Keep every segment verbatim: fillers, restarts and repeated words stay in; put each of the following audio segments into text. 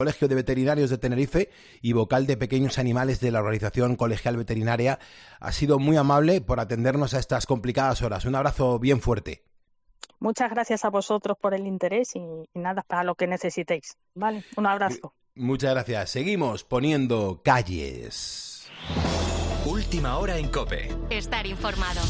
Colegio de Veterinarios de Tenerife y vocal de Pequeños Animales de la Organización Colegial Veterinaria. Ha sido muy amable por atendernos a estas complicadas horas. Un abrazo bien fuerte. Muchas gracias a vosotros por el interés y, y nada, para lo que necesitéis. Vale, un abrazo. Muchas gracias. Seguimos poniendo calles. Última hora en COPE. Estar informado.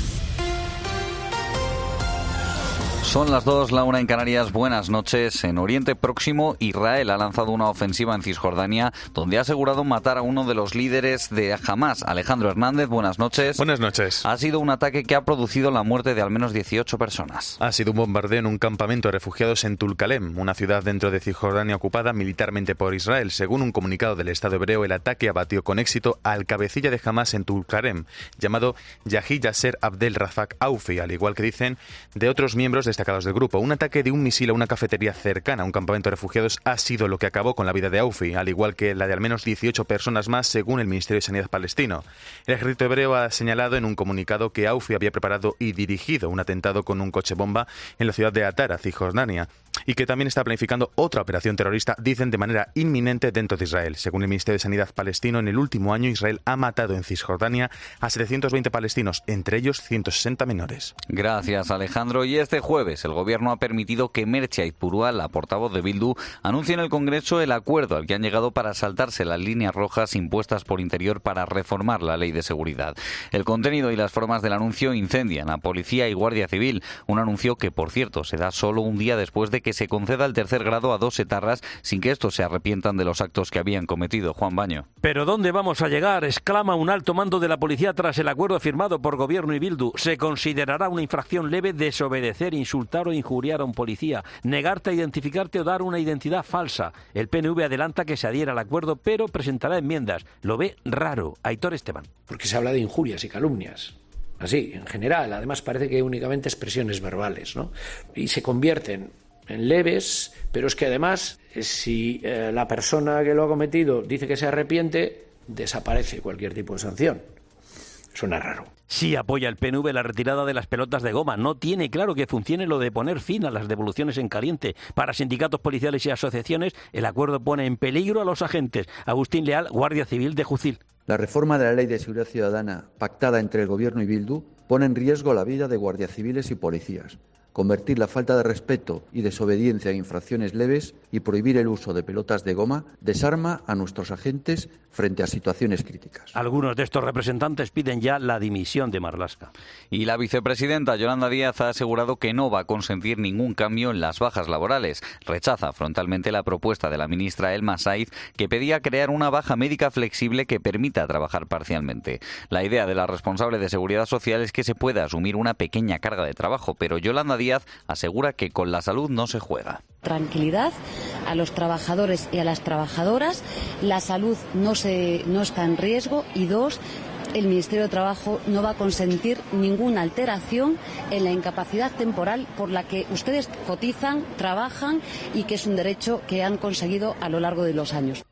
Son las dos, la una en Canarias. Buenas noches. En Oriente Próximo, Israel ha lanzado una ofensiva en Cisjordania, donde ha asegurado matar a uno de los líderes de Hamás. Alejandro Hernández, buenas noches. Buenas noches. Ha sido un ataque que ha producido la muerte de al menos dieciocho personas. Ha sido un bombardeo en un campamento de refugiados en Tulkalem, una ciudad dentro de Cisjordania ocupada militarmente por Israel. Según un comunicado del Estado hebreo, el ataque abatió con éxito al cabecilla de Hamás en Tulkalem, llamado Yahi Yasser Abdel Rafak Aufi, al igual que dicen de otros miembros de destacados del grupo. Un ataque de un misil a una cafetería cercana a un campamento de refugiados ha sido lo que acabó con la vida de Aufi, al igual que la de al menos dieciocho personas más, según el Ministerio de Sanidad palestino. El ejército hebreo ha señalado en un comunicado que Aufi había preparado y dirigido un atentado con un coche bomba en la ciudad de Atara, Cisjordania, y que también está planificando otra operación terrorista, dicen, de manera inminente dentro de Israel. Según el Ministerio de Sanidad palestino, en el último año Israel ha matado en Cisjordania a setecientos veinte palestinos, entre ellos ciento sesenta menores. Gracias, Alejandro. Y este jueves el Gobierno ha permitido que Merche Aizpurua, la portavoz de Bildu, anuncie en el Congreso el acuerdo al que han llegado para saltarse las líneas rojas impuestas por Interior para reformar la Ley de Seguridad. El contenido y las formas del anuncio incendian a Policía y Guardia Civil, un anuncio que, por cierto, se da solo un día después de que se conceda el tercer grado a dos etarras sin que estos se arrepientan de los actos que habían cometido. Juan Baño. ¿Pero dónde vamos a llegar?, exclama un alto mando de la policía tras el acuerdo firmado por Gobierno y Bildu. Se considerará una infracción leve desobedecer, insultar o injuriar a un policía, negarte a identificarte o dar una identidad falsa. El P N V adelanta que se adhiera al acuerdo, pero presentará enmiendas. Lo ve raro. Aitor Esteban. Porque se habla de injurias y calumnias. Así, en general. Además parece que únicamente expresiones verbales, ¿no? Y se convierten en leves, pero es que además, si eh, la persona que lo ha cometido dice que se arrepiente, desaparece cualquier tipo de sanción. Suena raro. Sí apoya el P N V la retirada de las pelotas de goma. No tiene claro que funcione lo de poner fin a las devoluciones en caliente. Para sindicatos policiales y asociaciones, el acuerdo pone en peligro a los agentes. Agustín Leal, Guardia Civil de Jucil. La reforma de la Ley de Seguridad Ciudadana, pactada entre el Gobierno y Bildu, pone en riesgo la vida de guardias civiles y policías. Convertir la falta de respeto y desobediencia en infracciones leves y prohibir el uso de pelotas de goma desarma a nuestros agentes frente a situaciones críticas. Algunos de estos representantes piden ya la dimisión de Marlaska. Y la vicepresidenta Yolanda Díaz ha asegurado que no va a consentir ningún cambio en las bajas laborales. Rechaza frontalmente la propuesta de la ministra Elma Saiz, que pedía crear una baja médica flexible que permita trabajar parcialmente. La idea de la responsable de Seguridad Social es que se pueda asumir una pequeña carga de trabajo, pero Yolanda Díaz asegura que con la salud no se juega. Tranquilidad a los trabajadores y a las trabajadoras. La salud no, se, no está en riesgo. Y dos, el Ministerio de Trabajo no va a consentir ninguna alteración en la incapacidad temporal por la que ustedes cotizan, trabajan y que es un derecho que han conseguido a lo largo de los años.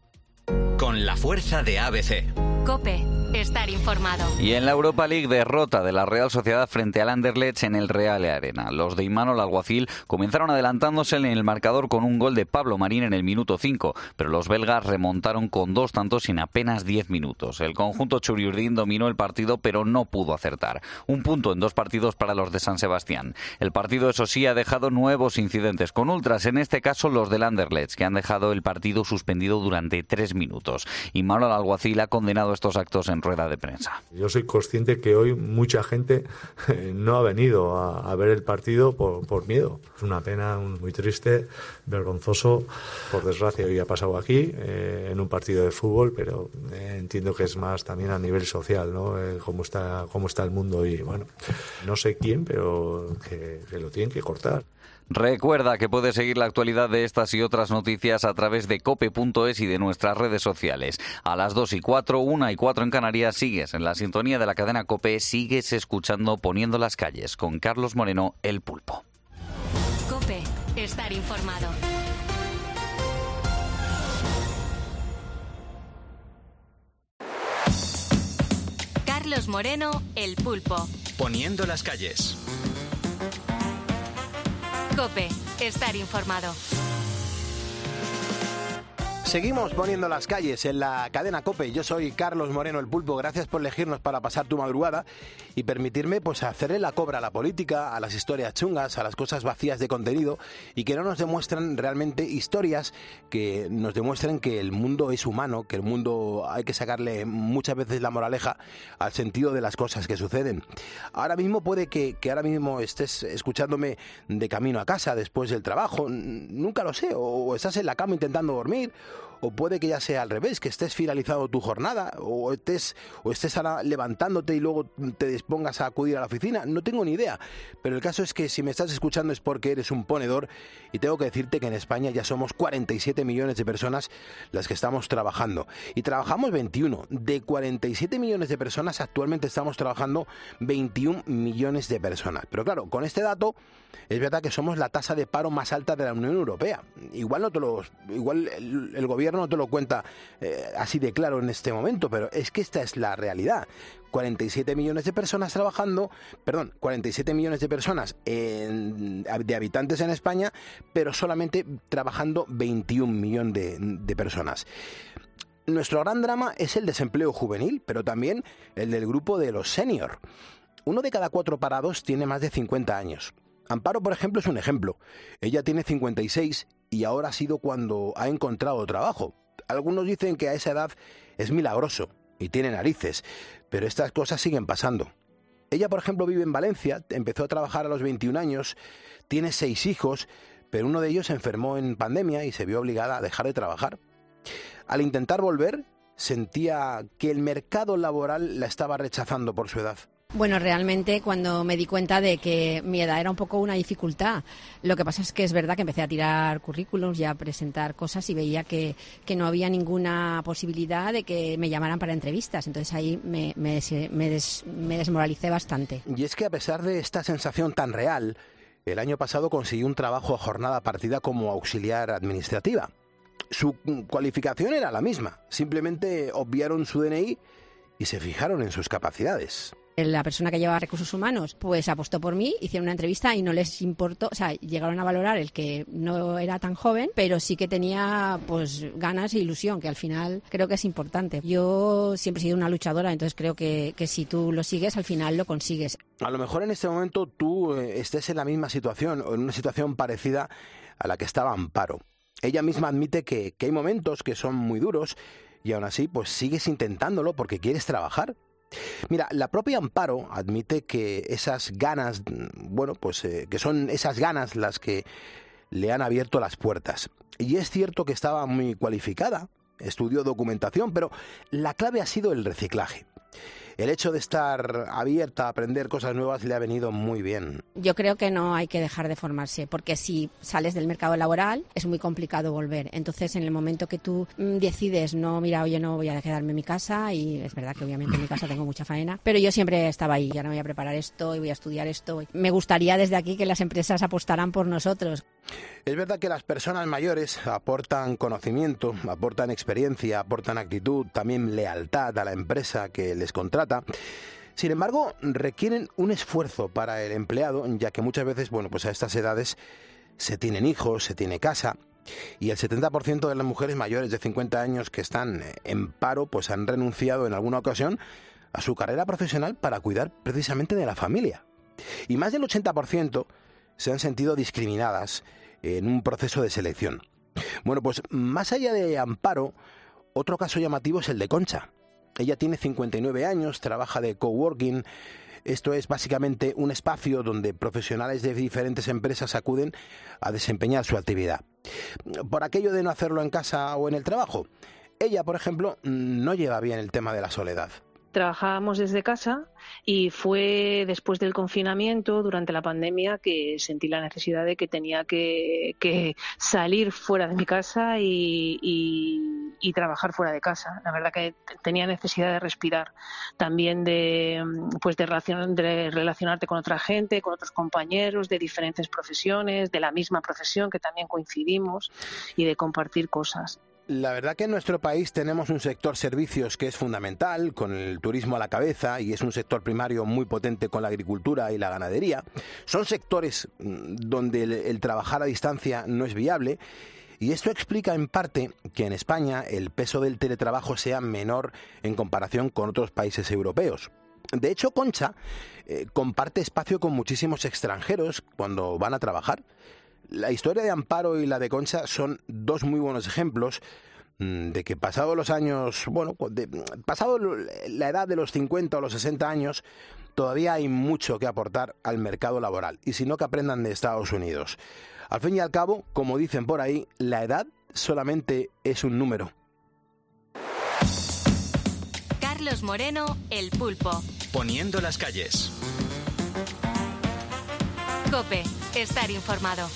Con la fuerza de A B C. COPE. Estar informado. Y en la Europa League, derrota de la Real Sociedad frente al Anderlecht en el Real Arena. Los de Imanol Alguacil comenzaron adelantándose en el marcador con un gol de Pablo Marín en el minuto cinco, pero los belgas remontaron con dos tantos en apenas diez minutos. El conjunto churiurdín dominó el partido, pero no pudo acertar. Un punto en dos partidos para los de San Sebastián. El partido, eso sí, ha dejado nuevos incidentes con ultras, en este caso los del Anderlecht, que han dejado el partido suspendido durante tres minutos. Imanol Alguacil ha condenado estos actos en rueda de prensa. Yo soy consciente que hoy mucha gente eh, no ha venido a, a ver el partido por, por miedo. Es una pena, un, muy triste, vergonzoso. Por desgracia hoy ha pasado aquí, eh, en un partido de fútbol, pero eh, entiendo que es más también a nivel social, ¿no? Eh, cómo está, cómo está el mundo y bueno, no sé quién, pero que, que lo tienen que cortar. Recuerda que puedes seguir la actualidad de estas y otras noticias a través de cope punto es y de nuestras redes sociales. A las dos y cuatro, una y cuatro en Canarias, sigues en la sintonía de la cadena COPE, sigues escuchando Poniendo las calles con Carlos Moreno, El Pulpo. COPE. Estar informado. Carlos Moreno, El Pulpo. Poniendo las calles. COPE. Estar informado. Seguimos poniendo las calles en la cadena COPE. Yo soy Carlos Moreno, el Pulpo. Gracias por elegirnos para pasar tu madrugada y permitirme pues hacerle la cobra a la política, a las historias chungas, a las cosas vacías de contenido y que no nos demuestran realmente historias que nos demuestren que el mundo es humano, que el mundo hay que sacarle muchas veces la moraleja al sentido de las cosas que suceden. Ahora mismo puede que, que ahora mismo estés escuchándome de camino a casa después del trabajo, nunca lo sé, o estás en la cama intentando dormir, o puede que ya sea al revés, que estés finalizado tu jornada, o estés, o estés ahora levantándote y luego te dispongas a acudir a la oficina. No tengo ni idea, pero el caso es que si me estás escuchando es porque eres un ponedor y tengo que decirte que en España ya somos cuarenta y siete millones de personas las que estamos trabajando. Y trabajamos veintiuno. De cuarenta y siete millones de personas actualmente estamos trabajando veintiún millones de personas. Pero claro, con este dato es verdad que somos la tasa de paro más alta de la Unión Europea. Igual no te lo, igual el, el gobierno no te lo cuenta eh, así de claro en este momento, pero es que esta es la realidad. cuarenta y siete millones de personas trabajando, perdón, cuarenta y siete millones de personas en, de habitantes en España, pero solamente trabajando veintiún millones de, de personas. Nuestro gran drama es el desempleo juvenil, pero también el del grupo de los senior. Uno de cada cuatro parados tiene más de cincuenta años. Amparo, por ejemplo, es un ejemplo. Ella tiene cincuenta y seis y ahora ha sido cuando ha encontrado trabajo. Algunos dicen que a esa edad es milagroso y tiene narices, pero estas cosas siguen pasando. Ella, por ejemplo, vive en Valencia, empezó a trabajar a los veintiún años, tiene seis hijos, pero uno de ellos se enfermó en pandemia y se vio obligada a dejar de trabajar. Al intentar volver, sentía que el mercado laboral la estaba rechazando por su edad. Bueno, realmente cuando me di cuenta de que mi edad era un poco una dificultad. Lo que pasa es que es verdad que empecé a tirar currículums y a presentar cosas y veía que, que no había ninguna posibilidad de que me llamaran para entrevistas. Entonces ahí me, me, me, des, me desmoralicé bastante. Y es que a pesar de esta sensación tan real, el año pasado consiguió un trabajo a jornada partida como auxiliar administrativa. Su cualificación era la misma, simplemente obviaron su D N I y se fijaron en sus capacidades. La persona que llevaba recursos humanos pues apostó por mí, hicieron una entrevista y no les importó, o sea, llegaron a valorar el que no era tan joven, pero sí que tenía pues ganas e ilusión, que al final creo que es importante. Yo siempre he sido una luchadora, entonces creo que, que si tú lo sigues, al final lo consigues. A lo mejor en este momento tú estés en la misma situación o en una situación parecida a la que estaba Amparo. Ella misma admite que, que hay momentos que son muy duros y aún así pues sigues intentándolo porque quieres trabajar. Mira, la propia Amparo admite que esas ganas, bueno, pues eh, que son esas ganas las que le han abierto las puertas. Y es cierto que estaba muy cualificada, estudió documentación, pero la clave ha sido el reciclaje. El hecho de estar abierta a aprender cosas nuevas le ha venido muy bien. Yo creo que no hay que dejar de formarse, porque si sales del mercado laboral es muy complicado volver. Entonces, en el momento que tú mmm, decides, no, mira, oye, no voy a quedarme en mi casa, y es verdad que obviamente en mi casa tengo mucha faena, pero yo siempre estaba ahí, ya no voy a preparar esto y voy a estudiar esto. Me gustaría desde aquí que las empresas apostaran por nosotros. Es verdad que las personas mayores aportan conocimiento, aportan experiencia, aportan actitud, también lealtad a la empresa que les contrata. Sin embargo, requieren un esfuerzo para el empleado, ya que muchas veces, bueno, pues a estas edades se tienen hijos, se tiene casa, y el setenta por ciento de las mujeres mayores de cincuenta años que están en paro, pues han renunciado en alguna ocasión a su carrera profesional para cuidar precisamente de la familia. Y más del ochenta por ciento se han sentido discriminadas en un proceso de selección. Bueno, pues más allá de Amparo, otro caso llamativo es el de Concha. Ella tiene cincuenta y nueve años, trabaja de coworking. Esto es básicamente un espacio donde profesionales de diferentes empresas acuden a desempeñar su actividad. Por aquello de no hacerlo en casa o en el trabajo, ella, por ejemplo, no lleva bien el tema de la soledad. Trabajábamos desde casa y fue después del confinamiento, durante la pandemia, que sentí la necesidad de que tenía que, que salir fuera de mi casa y, y, y trabajar fuera de casa. La verdad que tenía necesidad de respirar, también de, pues de, relacion, de relacionarte con otra gente, con otros compañeros de diferentes profesiones, de la misma profesión que también coincidimos, y de compartir cosas. La verdad que en nuestro país tenemos un sector servicios que es fundamental, con el turismo a la cabeza, y es un sector primario muy potente con la agricultura y la ganadería. Son sectores donde el, el trabajar a distancia no es viable, Y esto explica en parte que en España el peso del teletrabajo sea menor en comparación con otros países europeos. De hecho, Concha eh, comparte espacio con muchísimos extranjeros cuando van a trabajar. La historia de Amparo y la de Concha son dos muy buenos ejemplos de que pasados los años, bueno, de, pasado la edad de los cincuenta o los sesenta años, todavía hay mucho que aportar al mercado laboral, y si no, que aprendan de Estados Unidos. Al fin y al cabo, como dicen por ahí, la edad solamente es un número. Carlos Moreno, El Pulpo. Poniendo las calles. COPE, estar informado.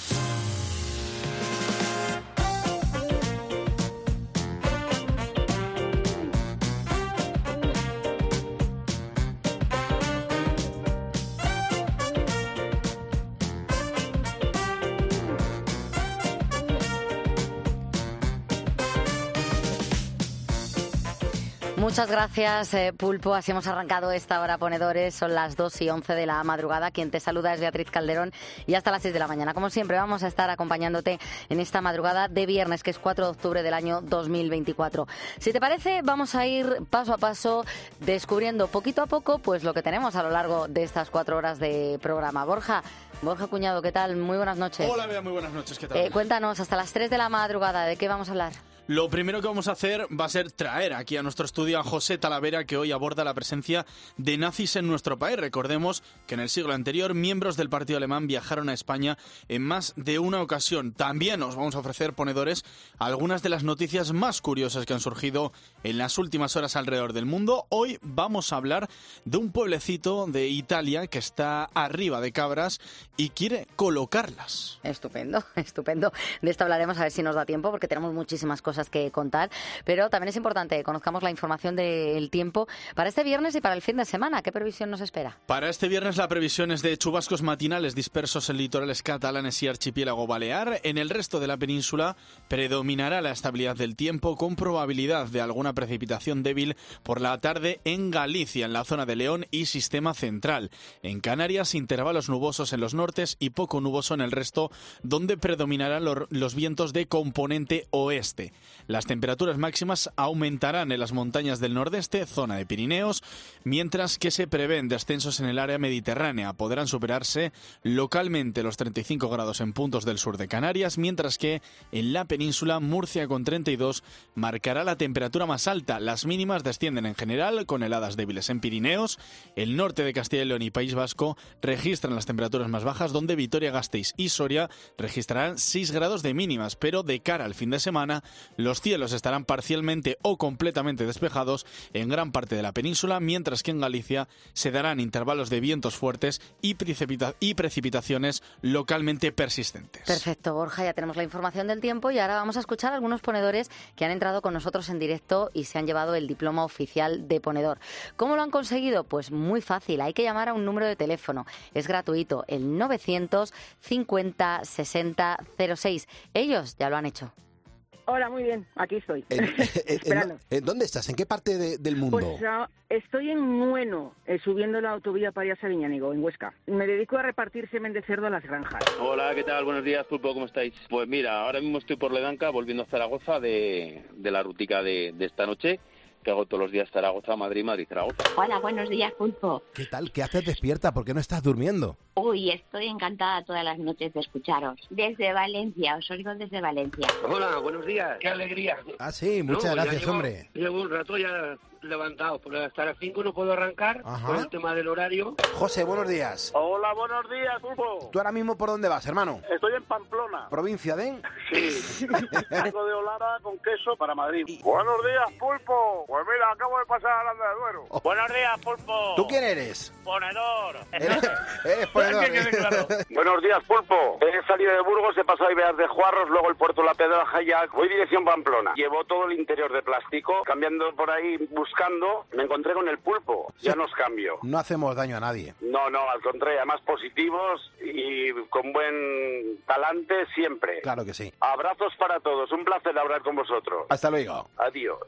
Muchas gracias, eh, Pulpo. Así hemos arrancado esta hora, ponedores. Son las dos y once de la madrugada. Quien te saluda es Beatriz Calderón y hasta las seis de la mañana. Como siempre, vamos a estar acompañándote en esta madrugada de viernes, que es cuatro de octubre del año dos mil veinticuatro. Si te parece, vamos a ir paso a paso descubriendo poquito a poco pues lo que tenemos a lo largo de estas cuatro horas de programa. Borja, Borja Cuñado, ¿qué tal? Muy buenas noches. Hola, Bea, muy buenas noches. ¿Qué tal? Eh, cuéntanos, hasta las tres de la madrugada, ¿de qué vamos a hablar? Lo primero que vamos a hacer va a ser traer aquí a nuestro estudio a José Talavera, que hoy aborda la presencia de nazis en nuestro país. Recordemos que en el siglo anterior miembros del partido alemán viajaron a España en más de una ocasión. También os vamos a ofrecer, ponedores, algunas de las noticias más curiosas que han surgido en las últimas horas alrededor del mundo. Hoy vamos a hablar de un pueblecito de Italia que está arriba de cabras y quiere colocarlas. Estupendo, estupendo. De esto hablaremos, a ver si nos da tiempo, porque tenemos muchísimas cosas que contar, pero también es importante que conozcamos la información del tiempo para este viernes y para el fin de semana. ¿Qué previsión nos espera? Para este viernes la previsión es de chubascos matinales dispersos en litorales catalanes y archipiélago balear. En el resto de la península predominará la estabilidad del tiempo, con probabilidad de alguna precipitación débil por la tarde en Galicia, en la zona de León y Sistema Central. En Canarias, intervalos nubosos en los nortes y poco nuboso en el resto, donde predominarán los vientos de componente oeste. Las temperaturas máximas aumentarán en las montañas del nordeste, zona de Pirineos, mientras que se prevén descensos en el área mediterránea. Podrán superarse localmente los treinta y cinco grados en puntos del sur de Canarias, mientras que en la península, Murcia con treinta y dos marcará la temperatura más alta. Las mínimas descienden en general, con heladas débiles en Pirineos. El norte de Castilla y León y País Vasco registran las temperaturas más bajas, donde Vitoria-Gasteiz y Soria registrarán seis grados de mínimas, pero de cara al fin de semana, los cielos estarán parcialmente o completamente despejados en gran parte de la península, mientras que en Galicia se darán intervalos de vientos fuertes y, precipita- y precipitaciones localmente persistentes. Perfecto, Borja, ya tenemos la información del tiempo y ahora vamos a escuchar a algunos ponedores que han entrado con nosotros en directo y se han llevado el diploma oficial de ponedor. ¿Cómo lo han conseguido? Pues muy fácil, hay que llamar a un número de teléfono, es gratuito, el novecientos cincuenta sesenta cero seis. Ellos ya lo han hecho. Hola, muy bien, aquí estoy. ¿En, en, en, ¿Dónde estás? ¿En qué parte de, del mundo? Pues uh, estoy en Nueno, eh, subiendo la autovía para ir a Sabiñánigo, en Huesca. Me dedico a repartir semen de cerdo a las granjas. Hola, ¿qué tal? Buenos días, Pulpo, ¿cómo estáis? Pues mira, ahora mismo estoy por Ledanca, volviendo a Zaragoza de, de la rutica de, de esta noche, que hago todos los días Zaragoza, Madrid, Madrid, Zaragoza. Hola, buenos días, Pulpo. ¿Qué tal? ¿Qué haces despierta? ¿Por qué no estás durmiendo? Uy, estoy encantada todas las noches de escucharos. Desde Valencia, os oigo desde Valencia. Hola, buenos días. Qué alegría. Ah, sí, muchas no, gracias, llevo, hombre. Llevo un rato ya levantado, pero hasta las cinco no puedo arrancar. Ajá. Por el tema del horario. José, buenos días. Hola, buenos días, Pulpo. ¿Tú ahora mismo por dónde vas, hermano? Estoy en Pamplona. ¿Provincia de? Sí. Vengo de Olara con queso para Madrid. Y... Buenos días, Pulpo. Pues mira, acabo de pasar a Aranda de Duero. Oh. Buenos días, Pulpo. ¿Tú quién eres? Ponedor. ¿Eres, eres ponedor? Claro. Buenos días, Pulpo. He salido de Burgos, he pasado a Ibeas de Juarros, luego el puerto La Pedraja, ya voy dirección Pamplona. Llevo todo el interior de plástico, cambiando por ahí, buscando, me encontré con el Pulpo. Ya nos cambio. No hacemos daño a nadie. No, no, al contrario, además positivos y con buen talante siempre. Claro que sí. Abrazos para todos, un placer hablar con vosotros. Hasta luego. Adiós.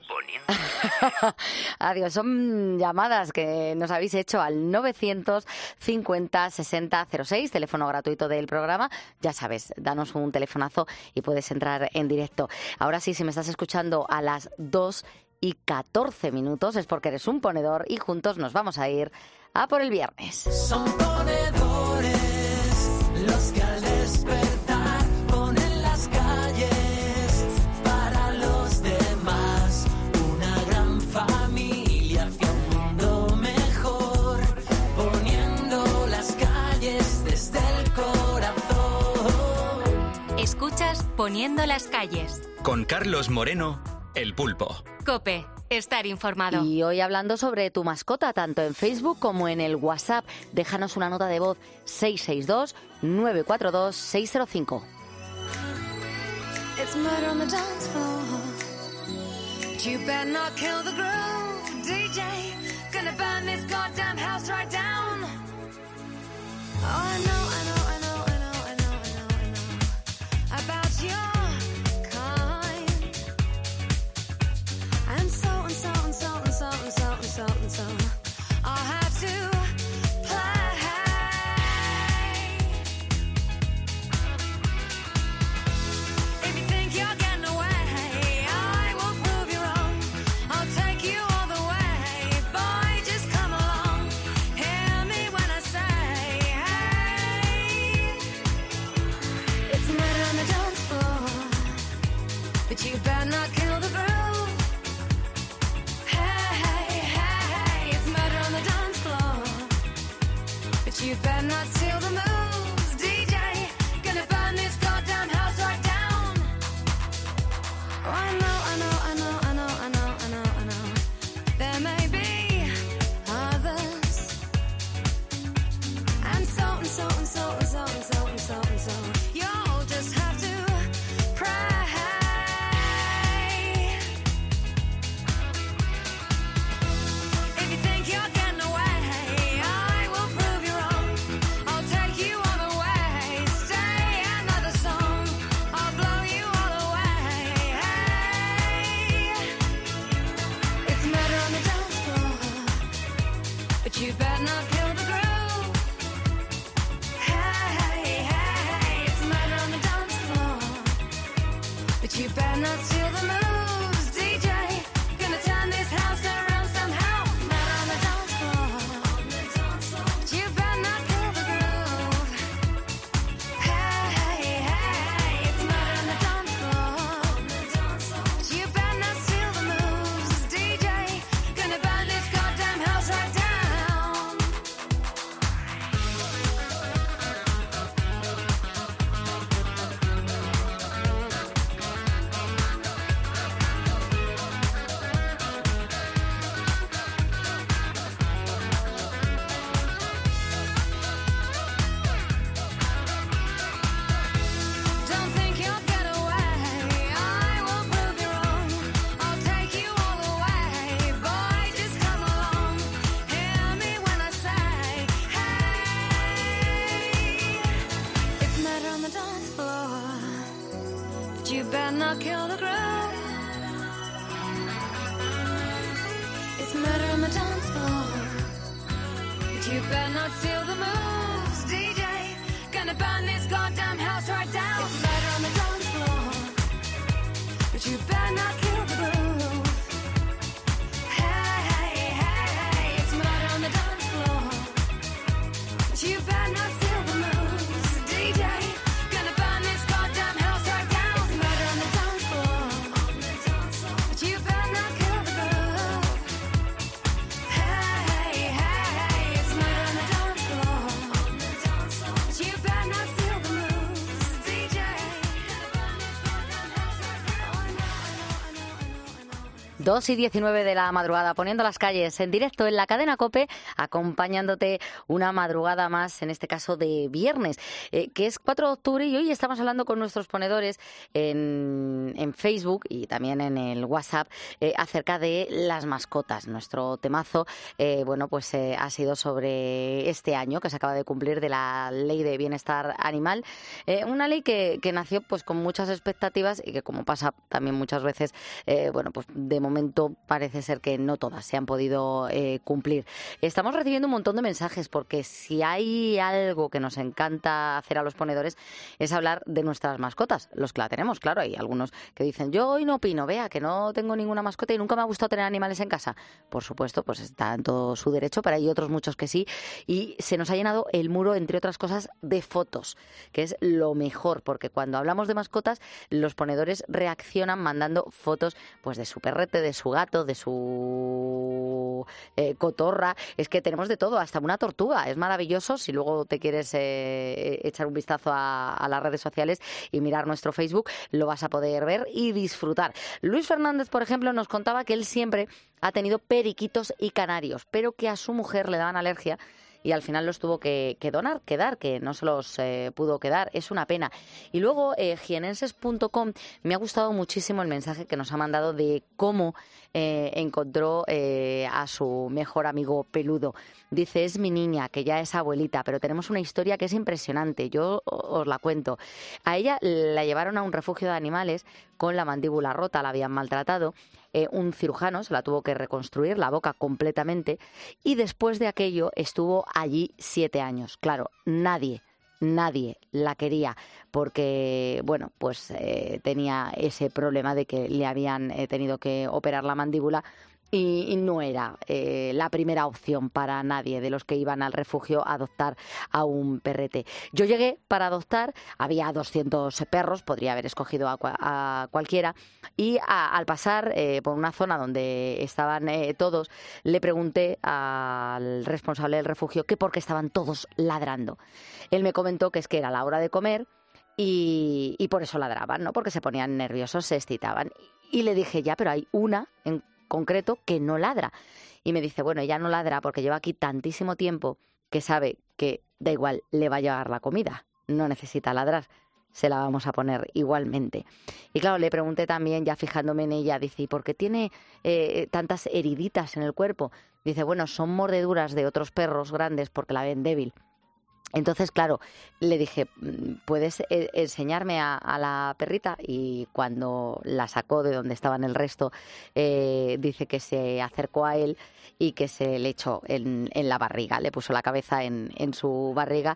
Adiós, son llamadas que nos habéis hecho al novecientos cincuenta sesenta treinta cero seis, teléfono gratuito del programa. Ya sabes, danos un telefonazo y puedes entrar en directo. Ahora sí, si me estás escuchando a las dos y catorce minutos es porque eres un ponedor y juntos nos vamos a ir a por el viernes. Son ponedores los que al despertar ponen las calles para los demás. Una gran familia hacia un mundo mejor, poniendo las calles desde el corazón. Escuchas Poniendo las calles. Con Carlos Moreno, el Pulpo. COPE. Estar informado. Y hoy hablando sobre tu mascota, tanto en Facebook como en el WhatsApp. Déjanos una nota de voz seis seis dos, nueve cuatro dos, seis cero cinco. It's murder on the dance floor, but you better not kill the groove, D J. Gonna burn this goddamn house right down. Oh, I know, I know, I know, I know, I know, I know, I know about your kind. And so and so and so and so and so and so and so I'll have to play. If you think you're getting away, I will prove you wrong. I'll take you all the way. Boy, just come along. Hear me when I say, hey. It's murder on the dance floor, but you better not kill the groove. You better not steal the moves, D J. Gonna burn this goddamn house right down. Oh, I know, I know, I know, I know, I know, I know, I know. There may be others. And so and so and so and so and so and so and so. You'll just have to pray. If you think you're getting away, you better not kill the groove. Hey, hey, hey, it's murder on the dance floor, but you better not steal the moves, D J. Gonna turn this house around somehow. Murder on the dance floor, but you better not kill the groove. Hey, hey, hey, it's murder on the dance floor, but you better not steal the moves, D J. Gonna burn this goddamn house right down. Don't think you'll get away, I will prove you wrong. I'll take you all the way, boy, just come along. Hear me when I say, hey. It's murder on the dance floor, but you better not kill the groove. It's murder on the dance floor, but you better not steal the moves, D J. Gonna burn this goddamn house right down. It's murder on the dance floor, but you better not kill the groove. Hey, hey, hey, it's murder on the dance floor, but you better not steal the moves, D J. Gonna burn this goddamn house right down. It's murder on the dance floor, but you better not kill the groove. Hey, hey, hey, it's murder on the dance floor, but you better not steal the moves, D J. dos y diecinueve de la madrugada, poniendo las calles en directo en la cadena COPE, acompañándote una madrugada más, en este caso de viernes, eh, que es cuatro de octubre, y hoy estamos hablando con nuestros ponedores en, en Facebook y también en el WhatsApp eh, acerca de las mascotas. Nuestro temazo, eh, bueno, pues eh, ha sido sobre este año que se acaba de cumplir de la Ley de Bienestar Animal, eh, una ley que, que nació pues con muchas expectativas y que, como pasa también muchas veces, eh, bueno, pues de momento momento parece ser que no todas se han podido eh, cumplir. Estamos recibiendo un montón de mensajes porque si hay algo que nos encanta hacer a los ponedores es hablar de nuestras mascotas, los que la tenemos, claro. Hay algunos que dicen, yo hoy no opino, vea, que no tengo ninguna mascota y nunca me ha gustado tener animales en casa. Por supuesto, pues está en todo su derecho, pero hay otros muchos que sí. Y se nos ha llenado el muro, entre otras cosas, de fotos, que es lo mejor, porque cuando hablamos de mascotas, los ponedores reaccionan mandando fotos pues de su perrete, de su gato, de su eh, cotorra. Es que tenemos de todo, hasta una tortuga. Es maravilloso. Si luego te quieres eh, echar un vistazo a, a las redes sociales y mirar nuestro Facebook, lo vas a poder ver y disfrutar. Luis Fernández, por ejemplo, nos contaba que él siempre ha tenido periquitos y canarios, pero que a su mujer le daban alergia y al final los tuvo que, que donar, que dar, que no se los eh, pudo quedar. Es una pena. Y luego, eh, jienenses punto com, me ha gustado muchísimo el mensaje que nos ha mandado de cómo eh, encontró eh, a su mejor amigo peludo. Dice, es mi niña, que ya es abuelita, pero tenemos una historia que es impresionante. Yo os la cuento. A ella la llevaron a un refugio de animales con la mandíbula rota, la habían maltratado. Eh, un cirujano se la tuvo que reconstruir, la boca completamente, y después de aquello estuvo allí siete años. Claro, nadie, nadie la quería porque, bueno, pues eh, tenía ese problema de que le habían eh, tenido que operar la mandíbula. Y, y no era eh, la primera opción para nadie de los que iban al refugio a adoptar a un perrete. Yo llegué para adoptar, había doscientos perros, podría haber escogido a, a cualquiera, y a, al pasar eh, por una zona donde estaban eh, todos, le pregunté al responsable del refugio que por qué estaban todos ladrando. Él me comentó que es que era la hora de comer y, y por eso ladraban, ¿no? Porque se ponían nerviosos, se excitaban. Y le dije, ya, pero hay una en concreto que no ladra. Y me dice, bueno, ella no ladra porque lleva aquí tantísimo tiempo que sabe que da igual, le va a llegar la comida, no necesita ladrar, se la vamos a poner igualmente. Y claro, le pregunté también, ya fijándome en ella, dice, ¿y por qué tiene eh, tantas heriditas en el cuerpo? Dice, bueno, son mordeduras de otros perros grandes porque la ven débil. Entonces, claro, le dije, ¿puedes enseñarme a, a la perrita? Y cuando la sacó de donde estaban el resto, eh, dice que se acercó a él y que se le echó en, en la barriga, le puso la cabeza en, en su barriga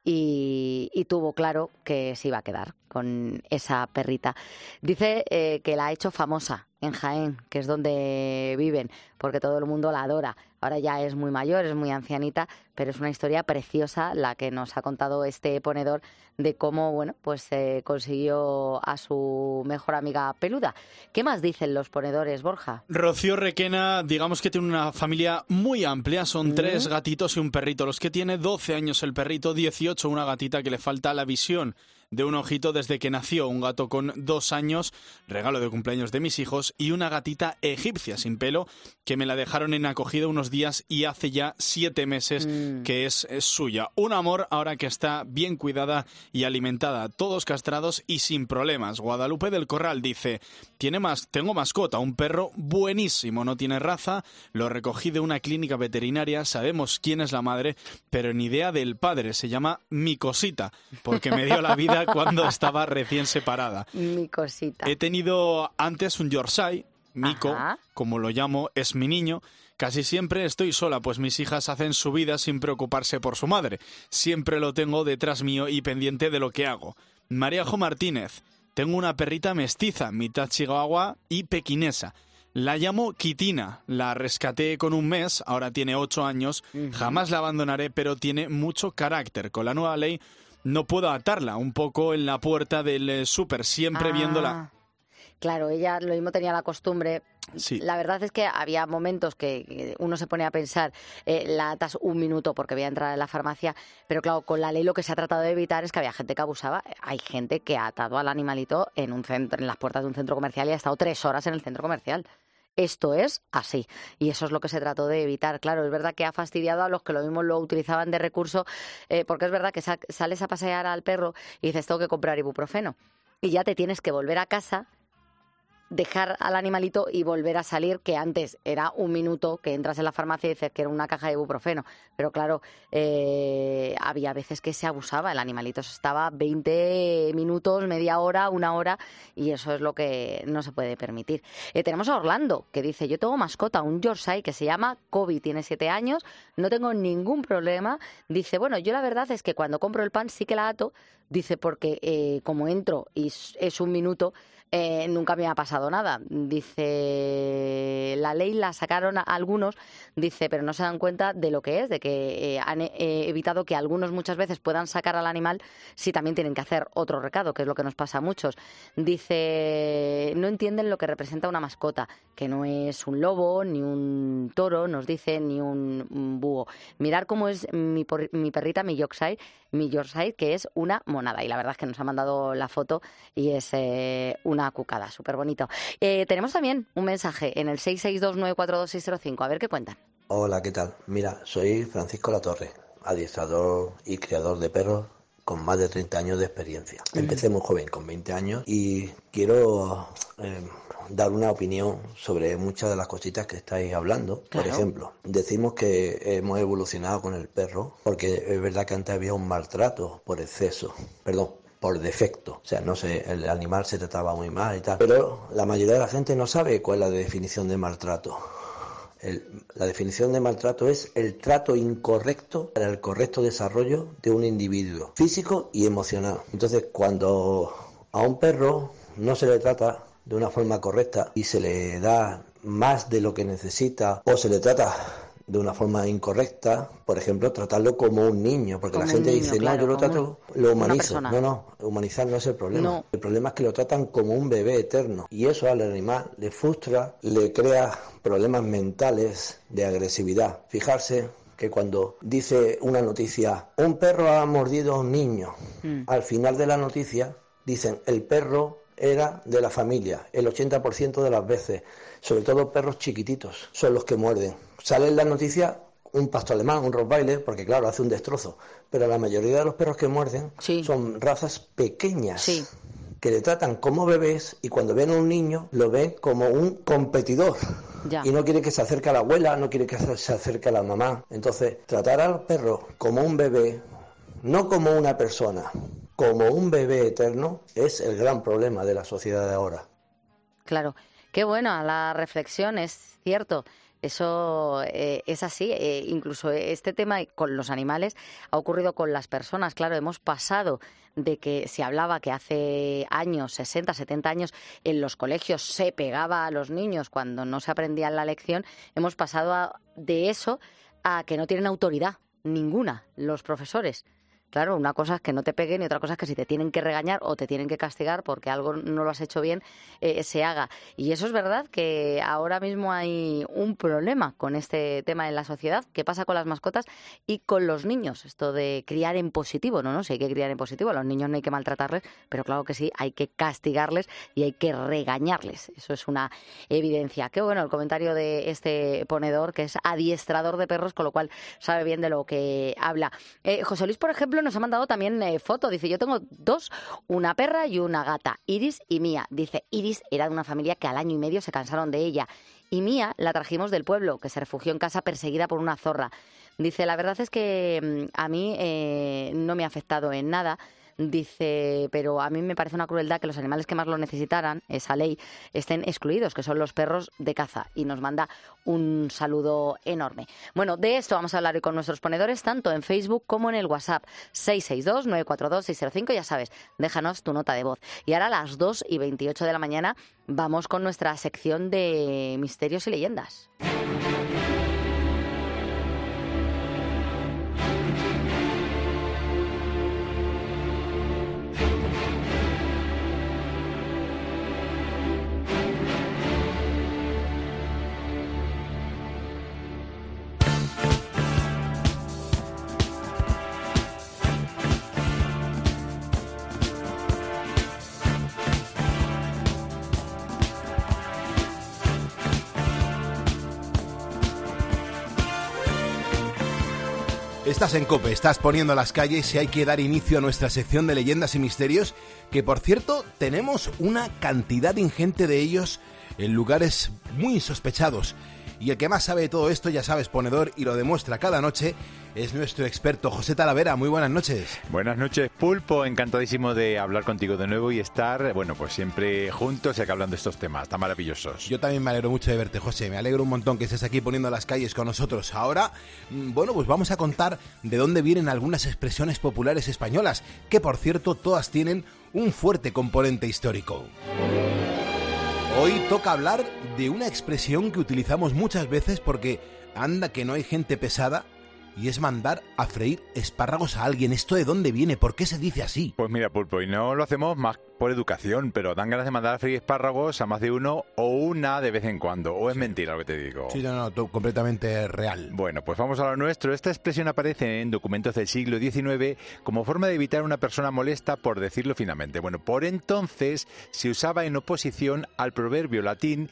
y, y tuvo claro que se iba a quedar con esa perrita. Dice eh, que la ha hecho famosa en Jaén, que es donde viven, porque todo el mundo la adora. Ahora ya es muy mayor, es muy ancianita, pero es una historia preciosa la que nos ha contado este ponedor de cómo, bueno, pues eh, consiguió a su mejor amiga peluda. ¿Qué más dicen los ponedores, Borja? Rocío Requena, digamos que tiene una familia muy amplia, son mm. tres gatitos y un perrito. Los que tiene doce años el perrito, dieciocho una gatita que le falta la visión de un ojito desde que nació, un gato con dos años, regalo de cumpleaños de mis hijos, y una gatita egipcia sin pelo que me la dejaron en acogida unos días y hace ya siete meses mm. que es, es suya. Un amor ahora que está bien cuidada y alimentada, todos castrados y sin problemas. Guadalupe del Corral dice, Tiene más, tengo mascota, un perro buenísimo, no tiene raza, lo recogí de una clínica veterinaria, sabemos quién es la madre, pero ni idea del padre, se llama Mi Cosita, porque me dio la vida cuando estaba recién separada. Mi Cosita. He tenido antes un Yorkshire, Mico, Ajá. como lo llamo, es mi niño. Casi siempre estoy sola, pues mis hijas hacen su vida sin preocuparse por su madre. Siempre lo tengo detrás mío y pendiente de lo que hago. Maríajo Martínez. Tengo una perrita mestiza, mitad chihuahua y pequinesa. La llamo Kitina, la rescaté con un mes, ahora tiene ocho años. Uh-huh. Jamás la abandonaré, pero tiene mucho carácter. Con la nueva ley no puedo atarla, un poco en la puerta del eh, súper, siempre ah, viéndola. Claro, ella lo mismo tenía la costumbre. Sí. La verdad es que había momentos que uno se pone a pensar, eh, la atas un minuto porque voy a entrar en la farmacia, pero claro, con la ley lo que se ha tratado de evitar es que había gente que abusaba. Hay gente que ha atado al animalito en un centro, en las puertas de un centro comercial y ha estado tres horas en el centro comercial. Esto es así, y eso es lo que se trató de evitar. Claro, es verdad que ha fastidiado a los que lo mismo lo utilizaban de recurso, eh, porque es verdad que sa- sales a pasear al perro y dices, tengo que comprar ibuprofeno, y ya te tienes que volver a casa dejar al animalito y volver a salir, que antes era un minuto que entras en la farmacia y dices que era una caja de ibuprofeno. Pero claro, eh, había veces que se abusaba, el animalito estaba veinte minutos, media hora, una hora, y eso es lo que no se puede permitir. Eh, tenemos a Orlando, que dice, yo tengo mascota, un Yorkshire que se llama Kobe, tiene siete años, no tengo ningún problema. Dice, bueno, yo la verdad es que cuando compro el pan sí que la ato, dice, porque eh, como entro y es un minuto, Eh, nunca me ha pasado nada. Dice, la ley la sacaron a algunos, dice, pero no se dan cuenta de lo que es, de que eh, han eh, evitado que algunos muchas veces puedan sacar al animal si también tienen que hacer otro recado, que es lo que nos pasa a muchos. Dice, no entienden lo que representa una mascota, que no es un lobo, ni un toro, nos dice, ni un, un búho. Mirar cómo es mi, por, mi perrita, mi Yorkshire, mi Yorkshire, que es una monada. Y la verdad es que nos ha mandado la foto y es eh, una cucada, súper bonito. Eh, tenemos también un mensaje en el seis seis dos nueve cuatro dos seis cero cinco. A ver qué cuentan. Hola, ¿qué tal? Mira, soy Francisco Latorre, adiestrador y criador de perros con más de treinta años de experiencia. Empecé muy joven, con veinte años, y quiero eh, dar una opinión sobre muchas de las cositas que estáis hablando. Claro. Por ejemplo, decimos que hemos evolucionado con el perro, porque es verdad que antes había un maltrato por exceso, perdón, por defecto, o sea, no sé, el animal se trataba muy mal y tal, pero la mayoría de la gente no sabe cuál es la definición de maltrato. El, la definición de maltrato es el trato incorrecto para el correcto desarrollo de un individuo, físico y emocional. Entonces, cuando a un perro no se le trata de una forma correcta y se le da más de lo que necesita, o se le trata de una forma incorrecta, por ejemplo, tratarlo como un niño, porque como la gente niño, dice, claro, no, yo lo trato, lo humanizo. No, no, humanizar no es el problema. No. El problema es que lo tratan como un bebé eterno, y eso al animal le frustra, le crea problemas mentales de agresividad. Fijarse que cuando dice una noticia, un perro ha mordido a un niño, mm. al final de la noticia dicen, el perro era de la familia, el ochenta por ciento de las veces, sobre todo perros chiquititos, son los que muerden. Sale en la noticia un pastor alemán, un Rottweiler, porque claro, hace un destrozo, pero la mayoría de los perros que muerden sí. son razas pequeñas, sí. que le tratan como bebés, y cuando ven a un niño lo ven como un competidor. Ya. Y no quiere que se acerque a la abuela, no quiere que se acerque a la mamá. Entonces, tratar al perro como un bebé, no como una persona, como un bebé eterno, es el gran problema de la sociedad de ahora. Claro, qué buena la reflexión, es cierto. Eso eh, es así, eh, incluso este tema con los animales ha ocurrido con las personas. Claro, hemos pasado de que se hablaba que hace años, sesenta, setenta años, en los colegios se pegaba a los niños cuando no se aprendían la lección. Hemos pasado a, de eso a que no tienen autoridad ninguna los profesores. Claro, una cosa es que no te peguen y otra cosa es que si te tienen que regañar o te tienen que castigar porque algo no lo has hecho bien, eh, se haga. Y eso es verdad que ahora mismo hay un problema con este tema en la sociedad. ¿Qué pasa con las mascotas y con los niños? Esto de criar en positivo, ¿no? no Si hay que criar en positivo, a los niños no hay que maltratarles, pero claro que sí, hay que castigarles y hay que regañarles. Eso es una evidencia. Qué bueno el comentario de este ponedor, que es adiestrador de perros, con lo cual sabe bien de lo que habla. Eh, José Luis, por ejemplo, nos ha mandado también eh, foto. Dice, yo tengo dos, una perra y una gata, Iris y Mía. Dice, Iris era de una familia que al año y medio se cansaron de ella. Y Mía la trajimos del pueblo, que se refugió en casa perseguida por una zorra. Dice, la verdad es que a mí eh, no me ha afectado en nada. Dice, pero a mí me parece una crueldad que los animales que más lo necesitaran, esa ley, estén excluidos, que son los perros de caza. Y nos manda un saludo enorme. Bueno, de esto vamos a hablar hoy con nuestros ponedores, tanto en Facebook como en el WhatsApp. seis seis dos nueve cuatro dos seis cero cinco, ya sabes, déjanos tu nota de voz. Y ahora a las dos y veintiocho de la mañana vamos con nuestra sección de misterios y leyendas. Estás en COPE, estás poniendo las calles y hay que dar inicio a nuestra sección de leyendas y misterios, que por cierto tenemos una cantidad ingente de ellos en lugares muy insospechados. Y el que más sabe de todo esto, ya sabes, ponedor, y lo demuestra cada noche, es nuestro experto José Talavera. Muy buenas noches. Buenas noches, Pulpo. Encantadísimo de hablar contigo de nuevo y estar, bueno, pues siempre juntos y acá hablando de estos temas tan maravillosos. Yo también me alegro mucho de verte, José. Me alegro un montón que estés aquí poniendo las calles con nosotros. Ahora, bueno, pues vamos a contar de dónde vienen algunas expresiones populares españolas, que por cierto todas tienen un fuerte componente histórico. Hoy toca hablar de una expresión que utilizamos muchas veces porque anda que no hay gente pesada, y es mandar a freír espárragos a alguien. ¿Esto de dónde viene? ¿Por qué se dice así? Pues mira, Pulpo, y no lo hacemos más por educación, pero dan ganas de mandar a freír espárragos a más de uno o una de vez en cuando. ¿O es mentira lo que te digo? Sí, no, no, todo completamente real. Bueno, pues vamos a lo nuestro. Esta expresión aparece en documentos del siglo diecinueve como forma de evitar a una persona molesta, por decirlo finamente. Bueno, por entonces se usaba en oposición al proverbio latín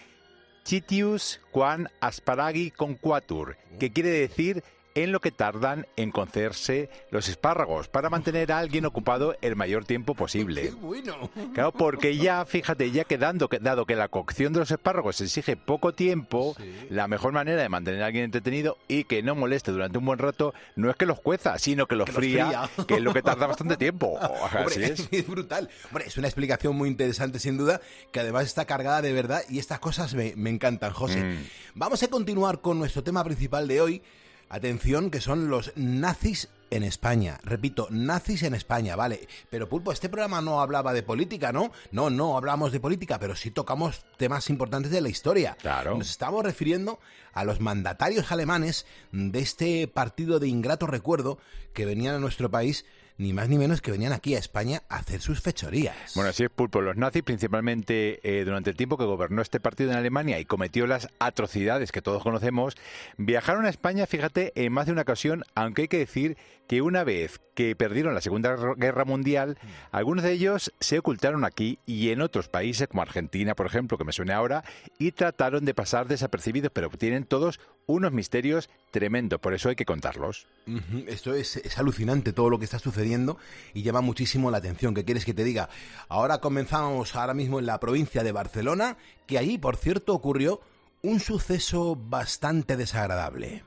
Citius quam asparagi conquatur, que quiere decir en lo que tardan en cocerse los espárragos, para mantener a alguien ocupado el mayor tiempo posible. ¡Qué bueno! Claro, porque ya, fíjate, ya que dando, que, dado que la cocción de los espárragos exige poco tiempo, sí, la mejor manera de mantener a alguien entretenido y que no moleste durante un buen rato no es que los cueza, sino que los, que fría, los fría, que es lo que tarda bastante tiempo. Así Hombre, es. Es brutal. Hombre, es una explicación muy interesante, sin duda, que además está cargada de verdad y estas cosas me, me encantan, José. Mm. Vamos a continuar con nuestro tema principal de hoy. Atención, que son los nazis en España. Repito, nazis en España, vale. Pero Pulpo, este programa no hablaba de política, ¿no? No, no hablamos de política, pero sí tocamos temas importantes de la historia. Claro. Nos estamos refiriendo a los mandatarios alemanes de este partido de ingrato recuerdo que venían a nuestro país, ni más ni menos que venían aquí a España a hacer sus fechorías. Bueno, así es, Pulpo. Los nazis, principalmente eh, durante el tiempo que gobernó este partido en Alemania y cometió las atrocidades que todos conocemos, viajaron a España, fíjate, en más de una ocasión, aunque hay que decir que una vez que perdieron la Segunda Guerra Mundial, algunos de ellos se ocultaron aquí y en otros países, como Argentina, por ejemplo, que me suena ahora, y trataron de pasar desapercibidos, pero tienen todos unos misterios tremendos, por eso hay que contarlos. Uh-huh. Esto es, es alucinante todo lo que está sucediendo y llama muchísimo la atención. ¿Qué quieres que te diga? Ahora comenzamos ahora mismo en la provincia de Barcelona, que allí, por cierto, ocurrió un suceso bastante desagradable.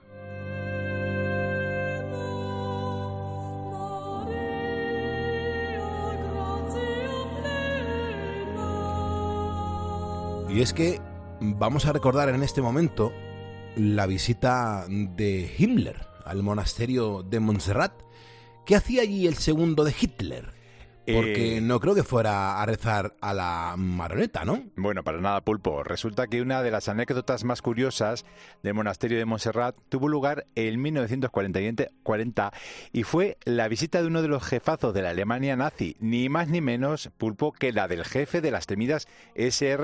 Y es que vamos a recordar en este momento la visita de Himmler al monasterio de Montserrat. ¿Qué hacía allí el segundo de Hitler? Porque eh... no creo que fuera a rezar a la marioneta, ¿no? Bueno, para nada, Pulpo. Resulta que una de las anécdotas más curiosas del monasterio de Montserrat tuvo lugar en mil novecientos cuarenta y fue la visita de uno de los jefazos de la Alemania nazi, ni más ni menos, Pulpo, que la del jefe de las temidas S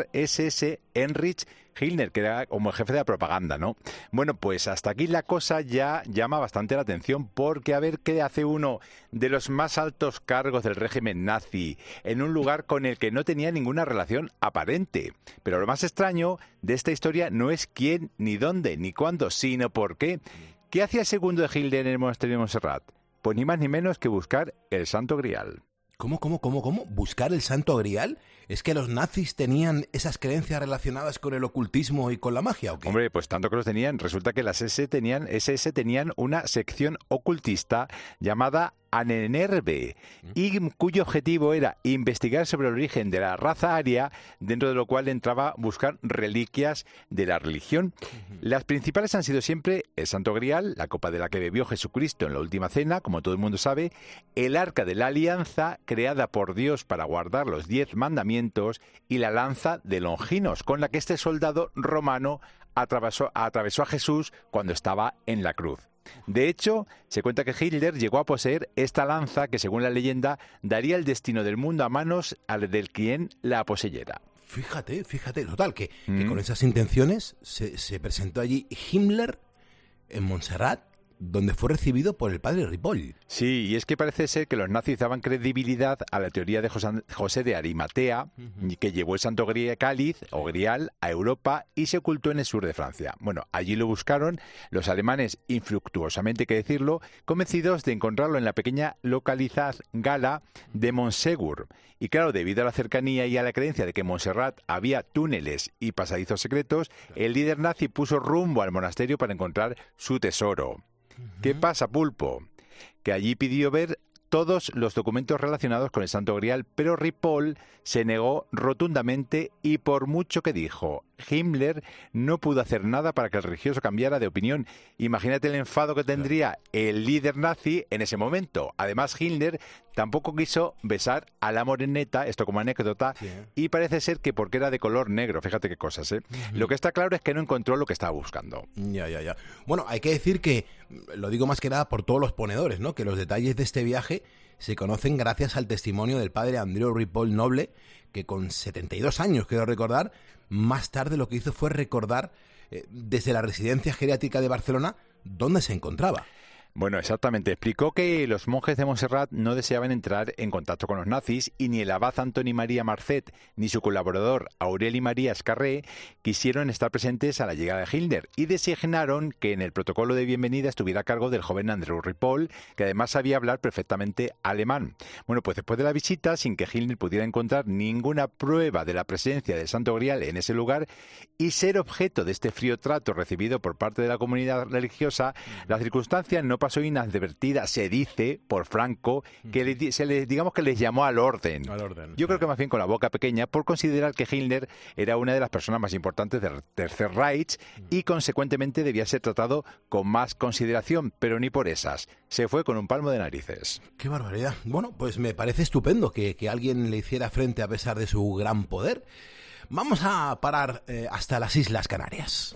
S Heinrich Himmler, que era como el jefe de la propaganda, ¿no? Bueno, pues hasta aquí la cosa ya llama bastante la atención, porque a ver qué hace uno de los más altos cargos del régimen nazi en un lugar con el que no tenía ninguna relación aparente. Pero lo más extraño de esta historia no es quién, ni dónde, ni cuándo, sino por qué. ¿Qué hacía el segundo de Hitler en el monasterio de Montserrat? Pues ni más ni menos que buscar el Santo Grial. ¿Cómo, cómo, cómo, cómo? ¿Buscar el Santo Grial? ¿Es que los nazis tenían esas creencias relacionadas con el ocultismo y con la magia o qué? Hombre, pues tanto que los tenían. Resulta que las S S tenían, S S tenían una sección ocultista llamada Ahnenerbe, y cuyo objetivo era investigar sobre el origen de la raza aria, dentro de lo cual entraba a buscar reliquias de la religión. Las principales han sido siempre el Santo Grial, la copa de la que bebió Jesucristo en la última cena, como todo el mundo sabe, el Arca de la Alianza, creada por Dios para guardar los diez mandamientos, y la lanza de Longinos, con la que este soldado romano atravesó, atravesó a Jesús cuando estaba en la cruz. De hecho, se cuenta que Hitler llegó a poseer esta lanza que, según la leyenda, daría el destino del mundo a manos al del quien la poseyera. Fíjate, fíjate, total, que, mm. que con esas intenciones se, se presentó allí Himmler en Montserrat donde fue recibido por el padre Ripoll. Sí, y es que parece ser que los nazis daban credibilidad a la teoría de José, José de Arimatea, uh-huh. que llevó el santo grial cáliz o grial a Europa y se ocultó en el sur de Francia. Bueno, allí lo buscaron los alemanes, infructuosamente hay que decirlo, convencidos de encontrarlo en la pequeña localidad gala de Montségur. Y claro, debido a la cercanía y a la creencia de que en Montserrat había túneles y pasadizos secretos, el líder nazi puso rumbo al monasterio para encontrar su tesoro. Uh-huh. ¿Qué pasa, Pulpo? Que allí pidió ver todos los documentos relacionados con el Santo Grial, pero Ripoll se negó rotundamente y por mucho que dijo, Himmler no pudo hacer nada para que el religioso cambiara de opinión. Imagínate el enfado que tendría el líder nazi en ese momento. Además, Himmler tampoco quiso besar a la moreneta, esto como anécdota, sí. y parece ser que porque era de color negro, fíjate qué cosas, ¿eh? Uh-huh. Lo que está claro es que no encontró lo que estaba buscando. Ya, ya, ya. Bueno, hay que decir que, lo digo más que nada por todos los ponedores, ¿no? Que los detalles de este viaje se conocen gracias al testimonio del padre Andreu Ripoll Noble, que con setenta y dos años, quiero recordar, más tarde lo que hizo fue recordar eh, desde la residencia geriátrica de Barcelona dónde se encontraba. Bueno, exactamente. Explicó que los monjes de Montserrat no deseaban entrar en contacto con los nazis y ni el abad Antoni María Marcet ni su colaborador Aureli María Escarré quisieron estar presentes a la llegada de Hitler y designaron que en el protocolo de bienvenida estuviera a cargo del joven Andreu Ripoll, que además sabía hablar perfectamente alemán. Bueno, pues después de la visita, sin que Hitler pudiera encontrar ninguna prueba de la presencia del Santo Grial en ese lugar y ser objeto de este frío trato recibido por parte de la comunidad religiosa, la circunstancia no pasó inadvertida, se dice por Franco que le, se les, digamos que les llamó al orden. Al orden. Yo creo que más bien con la boca pequeña por considerar que Hitler era una de las personas más importantes del Tercer Reich y consecuentemente debía ser tratado con más consideración, pero ni por esas. Se fue con un palmo de narices. ¡Qué barbaridad! Bueno, pues me parece estupendo que, que alguien le hiciera frente a pesar de su gran poder. Vamos a parar eh, hasta las Islas Canarias.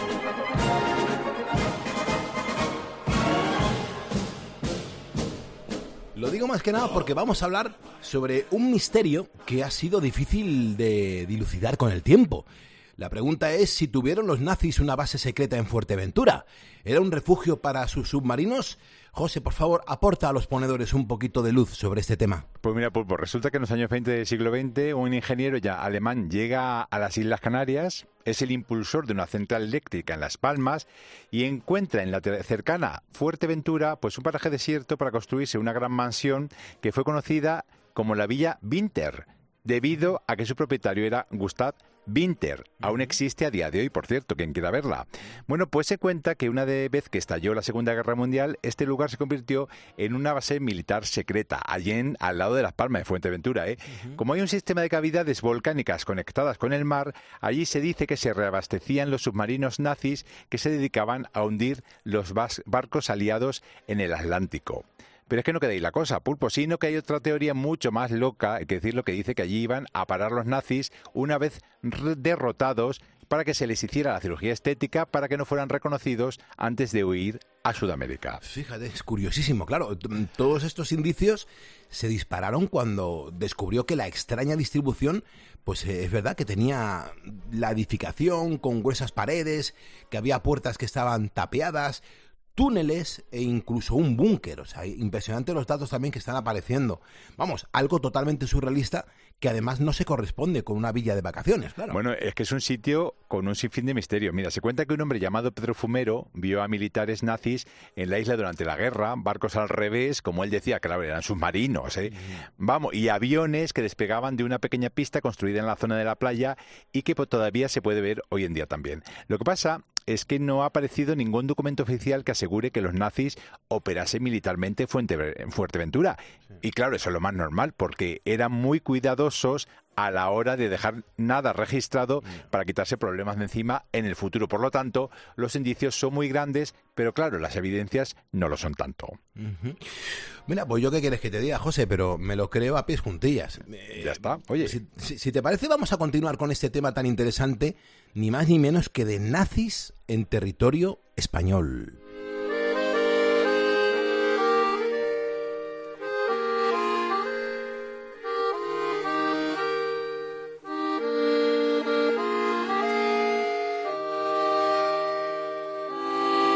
Lo digo más que nada porque vamos a hablar sobre un misterio que ha sido difícil de dilucidar con el tiempo. La pregunta es si tuvieron los nazis una base secreta en Fuerteventura. ¿Era un refugio para sus submarinos? José, por favor, aporta a los ponedores un poquito de luz sobre este tema. Pues mira, Pulpo, resulta que en los años veinte del siglo veinte un ingeniero ya alemán llega a las Islas Canarias, es el impulsor de una central eléctrica en Las Palmas y encuentra en la cercana Fuerteventura pues un paraje desierto para construirse una gran mansión que fue conocida como la Villa Winter, debido a que su propietario era Gustav Winter. Aún existe a día de hoy, por cierto, quien quiera verla. Bueno, pues se cuenta que una vez que estalló la Segunda Guerra Mundial, este lugar se convirtió en una base militar secreta, allí en, al lado de Las Palmas de Fuerteventura, ¿eh? Uh-huh. Como hay un sistema de cavidades volcánicas conectadas con el mar, allí se dice que se reabastecían los submarinos nazis que se dedicaban a hundir los barcos aliados en el Atlántico. Pero es que no queda ahí la cosa, Pulpo, sino que hay otra teoría mucho más loca, hay que decirlo, que dice que allí iban a parar los nazis una vez derrotados para que se les hiciera la cirugía estética para que no fueran reconocidos antes de huir a Sudamérica. Fíjate, es curiosísimo, claro. Todos estos indicios se dispararon cuando descubrió que la extraña distribución, pues es verdad que tenía la edificación con gruesas paredes, que había puertas que estaban tapiadas, túneles e incluso un búnker. O sea, impresionante los datos también que están apareciendo. Vamos, algo totalmente surrealista que además no se corresponde con una villa de vacaciones, claro. Bueno, es que es un sitio con un sinfín de misterio. Mira, se cuenta que un hombre llamado Pedro Fumero vio a militares nazis en la isla durante la guerra, barcos al revés, como él decía, claro, eran submarinos, ¿eh? Mm. Vamos, y aviones que despegaban de una pequeña pista construida en la zona de la playa y que pues, todavía se puede ver hoy en día también. Lo que pasa es que no ha aparecido ningún documento oficial que asegure que los nazis operasen militarmente en Fuerteventura. Sí. Y claro, eso es lo más normal, porque eran muy cuidadosos a la hora de dejar nada registrado para quitarse problemas de encima en el futuro. Por lo tanto, los indicios son muy grandes, pero claro, las evidencias no lo son tanto. Uh-huh. Mira, pues yo qué quieres que te diga, José, pero me lo creo a pies juntillas. Eh, ya está. Oye, si, si, si te parece, vamos a continuar con este tema tan interesante, ni más ni menos que de nazis en territorio español.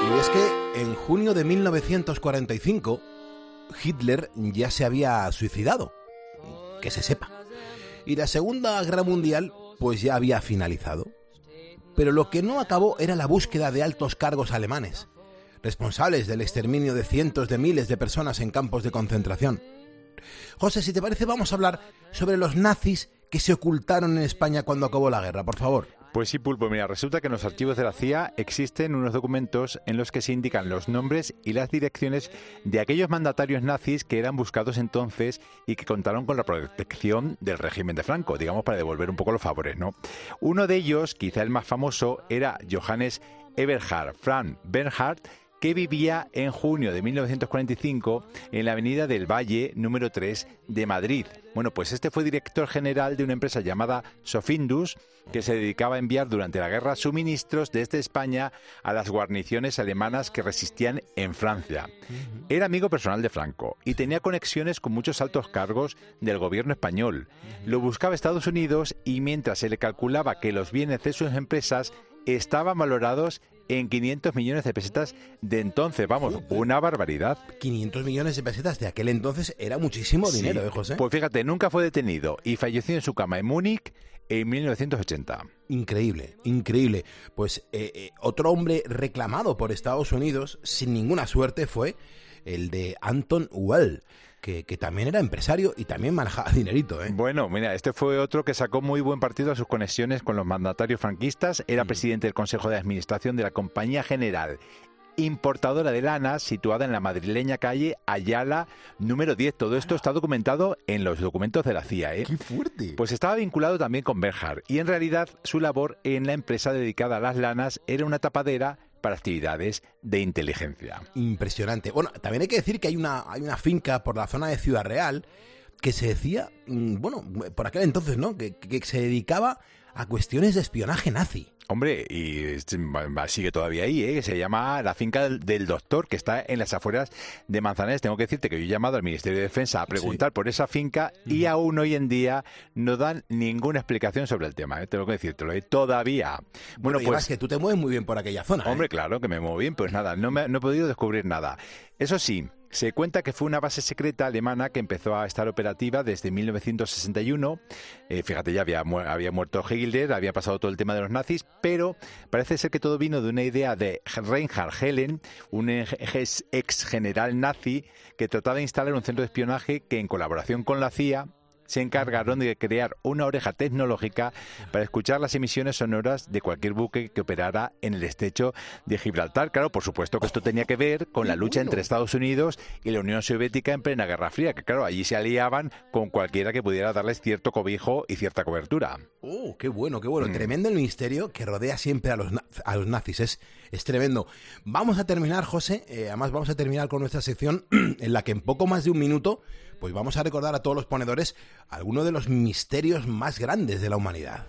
Y es que en junio de mil novecientos cuarenta y cinco Hitler ya se había suicidado, que se sepa. Y la Segunda Guerra Mundial pues ya había finalizado. Pero lo que no acabó era la búsqueda de altos cargos alemanes, responsables del exterminio de cientos de miles de personas en campos de concentración. José, si te parece, vamos a hablar sobre los nazis que se ocultaron en España cuando acabó la guerra, por favor. Pues sí, Pulpo, mira, resulta que en los archivos de la C I A existen unos documentos en los que se indican los nombres y las direcciones de aquellos mandatarios nazis que eran buscados entonces y que contaron con la protección del régimen de Franco, digamos, para devolver un poco los favores, ¿no? Uno de ellos, quizá el más famoso, era Johannes Eberhard Frank Bernhardt, que vivía en junio de mil novecientos cuarenta y cinco en la avenida del Valle número tres de Madrid. Bueno, pues este fue director general de una empresa llamada Sofindus, que se dedicaba a enviar durante la guerra suministros desde España a las guarniciones alemanas que resistían en Francia. Era amigo personal de Franco y tenía conexiones con muchos altos cargos del gobierno español. Lo buscaba Estados Unidos y mientras se le calculaba que los bienes de sus empresas estaban valorados en quinientos millones de pesetas de entonces, vamos, una barbaridad. quinientos millones de pesetas de aquel entonces era muchísimo Sí, dinero, ¿eh, José? Pues fíjate, nunca fue detenido y falleció en su cama en Múnich en mil novecientos ochenta. Increíble, increíble. Pues eh, eh, otro hombre reclamado por Estados Unidos sin ninguna suerte fue el de Anton Well, que, que también era empresario y también manejaba dinerito, ¿eh? Bueno, mira, este fue otro que sacó muy buen partido a sus conexiones con los mandatarios franquistas. Era mm. presidente del Consejo de Administración de la Compañía General Importadora de Lanas, situada en la madrileña calle Ayala número diez. Todo esto está documentado en los documentos de la C I A, ¿eh? ¡Qué fuerte! Pues estaba vinculado también con Bernhard y en realidad su labor en la empresa dedicada a las lanas era una tapadera para actividades de inteligencia. Impresionante. Bueno, también hay que decir que hay una, hay una finca por la zona de Ciudad Real que se decía, bueno, por aquel entonces, ¿no?, que, que se dedicaba a cuestiones de espionaje nazi. Hombre, y sigue todavía ahí, ¿eh? Se llama la finca del, del doctor, que está en las afueras de Manzanares. Tengo que decirte que yo he llamado al Ministerio de Defensa a preguntar sí. por esa finca y aún hoy en día no dan ninguna explicación sobre el tema, ¿eh? Tengo que decírtelo, ¿eh? Todavía. Bueno, bueno pues que tú te mueves muy bien por aquella zona. Hombre, ¿eh? claro que me muevo bien, pues nada, no, me, no he podido descubrir nada. Eso sí, se cuenta que fue una base secreta alemana que empezó a estar operativa desde mil novecientos sesenta y uno. Eh, fíjate, ya había, mu- había muerto Hitler, había pasado todo el tema de los nazis, pero parece ser que todo vino de una idea de Reinhard Helen, un ex, ex general nazi que trataba de instalar un centro de espionaje que en colaboración con la C I A se encargaron de crear una oreja tecnológica para escuchar las emisiones sonoras de cualquier buque que operara en el estrecho de Gibraltar. Claro, por supuesto que esto tenía que ver con la lucha entre Estados Unidos y la Unión Soviética en plena Guerra Fría, que claro, allí se aliaban con cualquiera que pudiera darles cierto cobijo y cierta cobertura. ¡Oh, qué bueno, qué bueno! Mm. Tremendo el misterio que rodea siempre a los, na- a los nazis, es, es tremendo. Vamos a terminar, José, eh, además vamos a terminar con nuestra sección en la que en poco más de un minuto pues vamos a recordar a todos los ponedores algunos de los misterios más grandes de la humanidad.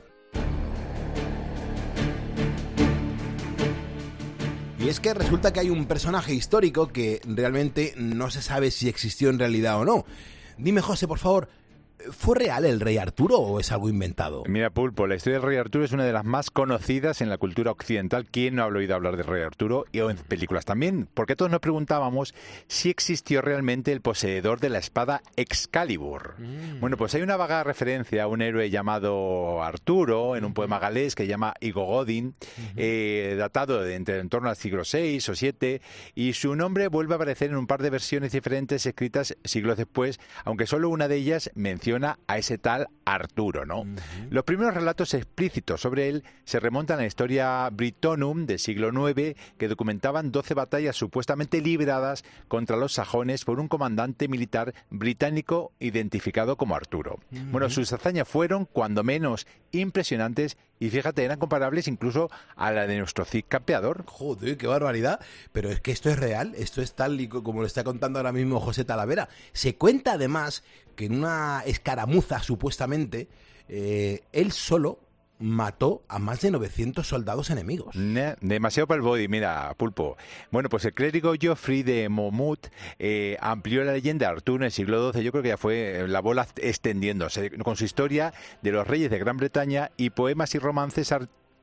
Y es que resulta que hay un personaje histórico que realmente no se sabe si existió en realidad o no. Dime, José, por favor, ¿fue real el rey Arturo o es algo inventado? Mira, Pulpo, la historia del rey Arturo es una de las más conocidas en la cultura occidental. ¿Quién no ha oído hablar del rey Arturo? Y en películas también, porque todos nos preguntábamos si existió realmente el poseedor de la espada Excalibur. Mm. Bueno, pues hay una vaga referencia a un héroe llamado Arturo en un poema galés que se llama Igo Godin, uh-huh. eh, datado de entre, en torno al siglo seis o siete, y su nombre vuelve a aparecer en un par de versiones diferentes escritas siglos después, aunque solo una de ellas menciona a ese tal Arturo, ¿no? Uh-huh. Los primeros relatos explícitos sobre él se remontan a la historia Britonum del siglo nueve, que documentaban doce batallas supuestamente libradas contra los sajones por un comandante militar británico identificado como Arturo. Uh-huh. Bueno, sus hazañas fueron, cuando menos, impresionantes y fíjate, eran comparables incluso a la de nuestro Cid Campeador. Joder, qué barbaridad. Pero es que esto es real, esto es tal y como lo está contando ahora mismo José Talavera. Se cuenta además que en una escaramuza, supuestamente, eh, él solo mató a más de novecientos soldados enemigos. Ne, demasiado para el body, mira, Pulpo. Bueno, pues el clérigo Geoffrey de Monmouth eh, amplió la leyenda de Arturo en el siglo doce. Yo creo que ya fue la bola extendiéndose con su historia de los reyes de Gran Bretaña y poemas y romances artúricos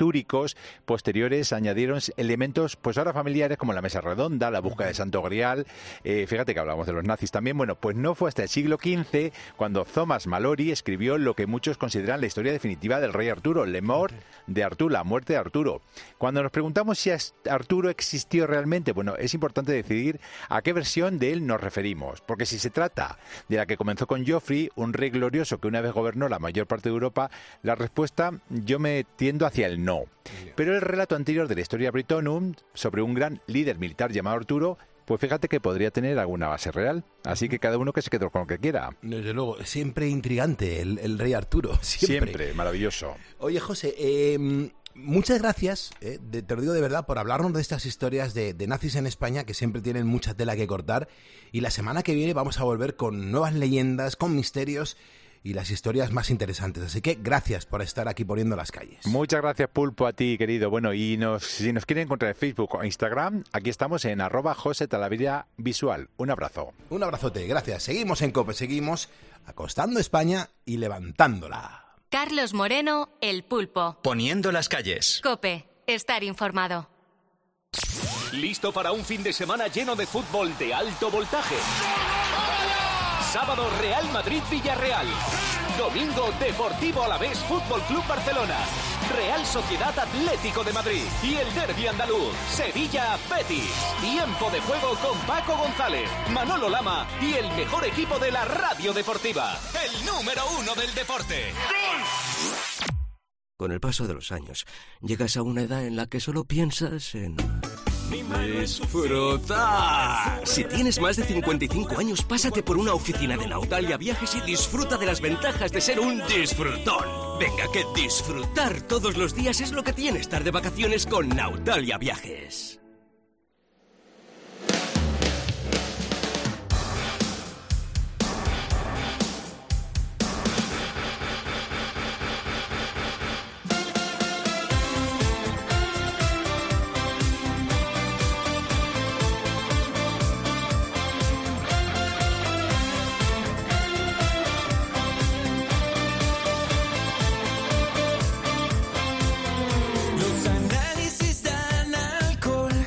artúricos posteriores añadieron elementos, pues ahora familiares, como la mesa redonda, la búsqueda de Santo Grial. Eh, fíjate que hablamos de los nazis también. Bueno, pues no fue hasta el siglo quince cuando Thomas Malory escribió lo que muchos consideran la historia definitiva del rey Arturo, Le Mort de Arturo, la muerte de Arturo. Cuando nos preguntamos si Arturo existió realmente, bueno, es importante decidir a qué versión de él nos referimos, porque si se trata de la que comenzó con Joffrey, un rey glorioso que una vez gobernó la mayor parte de Europa, la respuesta yo me tiendo hacia el no. Pero el relato anterior de la historia Britonum sobre un gran líder militar llamado Arturo, pues fíjate que podría tener alguna base real. Así que cada uno que se quede con lo que quiera. Desde luego, siempre intrigante el, el rey Arturo. Siempre. Siempre, maravilloso. Oye, José, eh, muchas gracias, eh, de, te lo digo de verdad, por hablarnos de estas historias de, de nazis en España, que siempre tienen mucha tela que cortar. Y la semana que viene vamos a volver con nuevas leyendas, con misterios y las historias más interesantes. Así que gracias por estar aquí poniendo las calles. Muchas gracias, Pulpo, a ti, querido. Bueno, y nos, si nos quieren encontrar en Facebook o Instagram, aquí estamos en arroba José Talavera Visual. Un abrazo. Un abrazote, gracias. Seguimos en COPE, seguimos acostando España y levantándola. Carlos Moreno, El Pulpo. Poniendo las calles. COPE, estar informado. ¿Listo para un fin de semana lleno de fútbol de alto voltaje? Sábado, Real Madrid-Villarreal. Domingo, Deportivo Alavés Fútbol Club Barcelona. Real Sociedad Atlético de Madrid. Y el derbi andaluz, Sevilla-Betis. Tiempo de juego con Paco González, Manolo Lama y el mejor equipo de la radio deportiva. El número uno del deporte. Con el paso de los años, llegas a una edad en la que solo piensas en... ¡disfrutar! Si tienes más de cincuenta y cinco años, pásate por una oficina de Nautalia Viajes y disfruta de las ventajas de ser un disfrutón. Venga, que disfrutar todos los días es lo que tiene estar de vacaciones con Nautalia Viajes. Los análisis dan alcohol.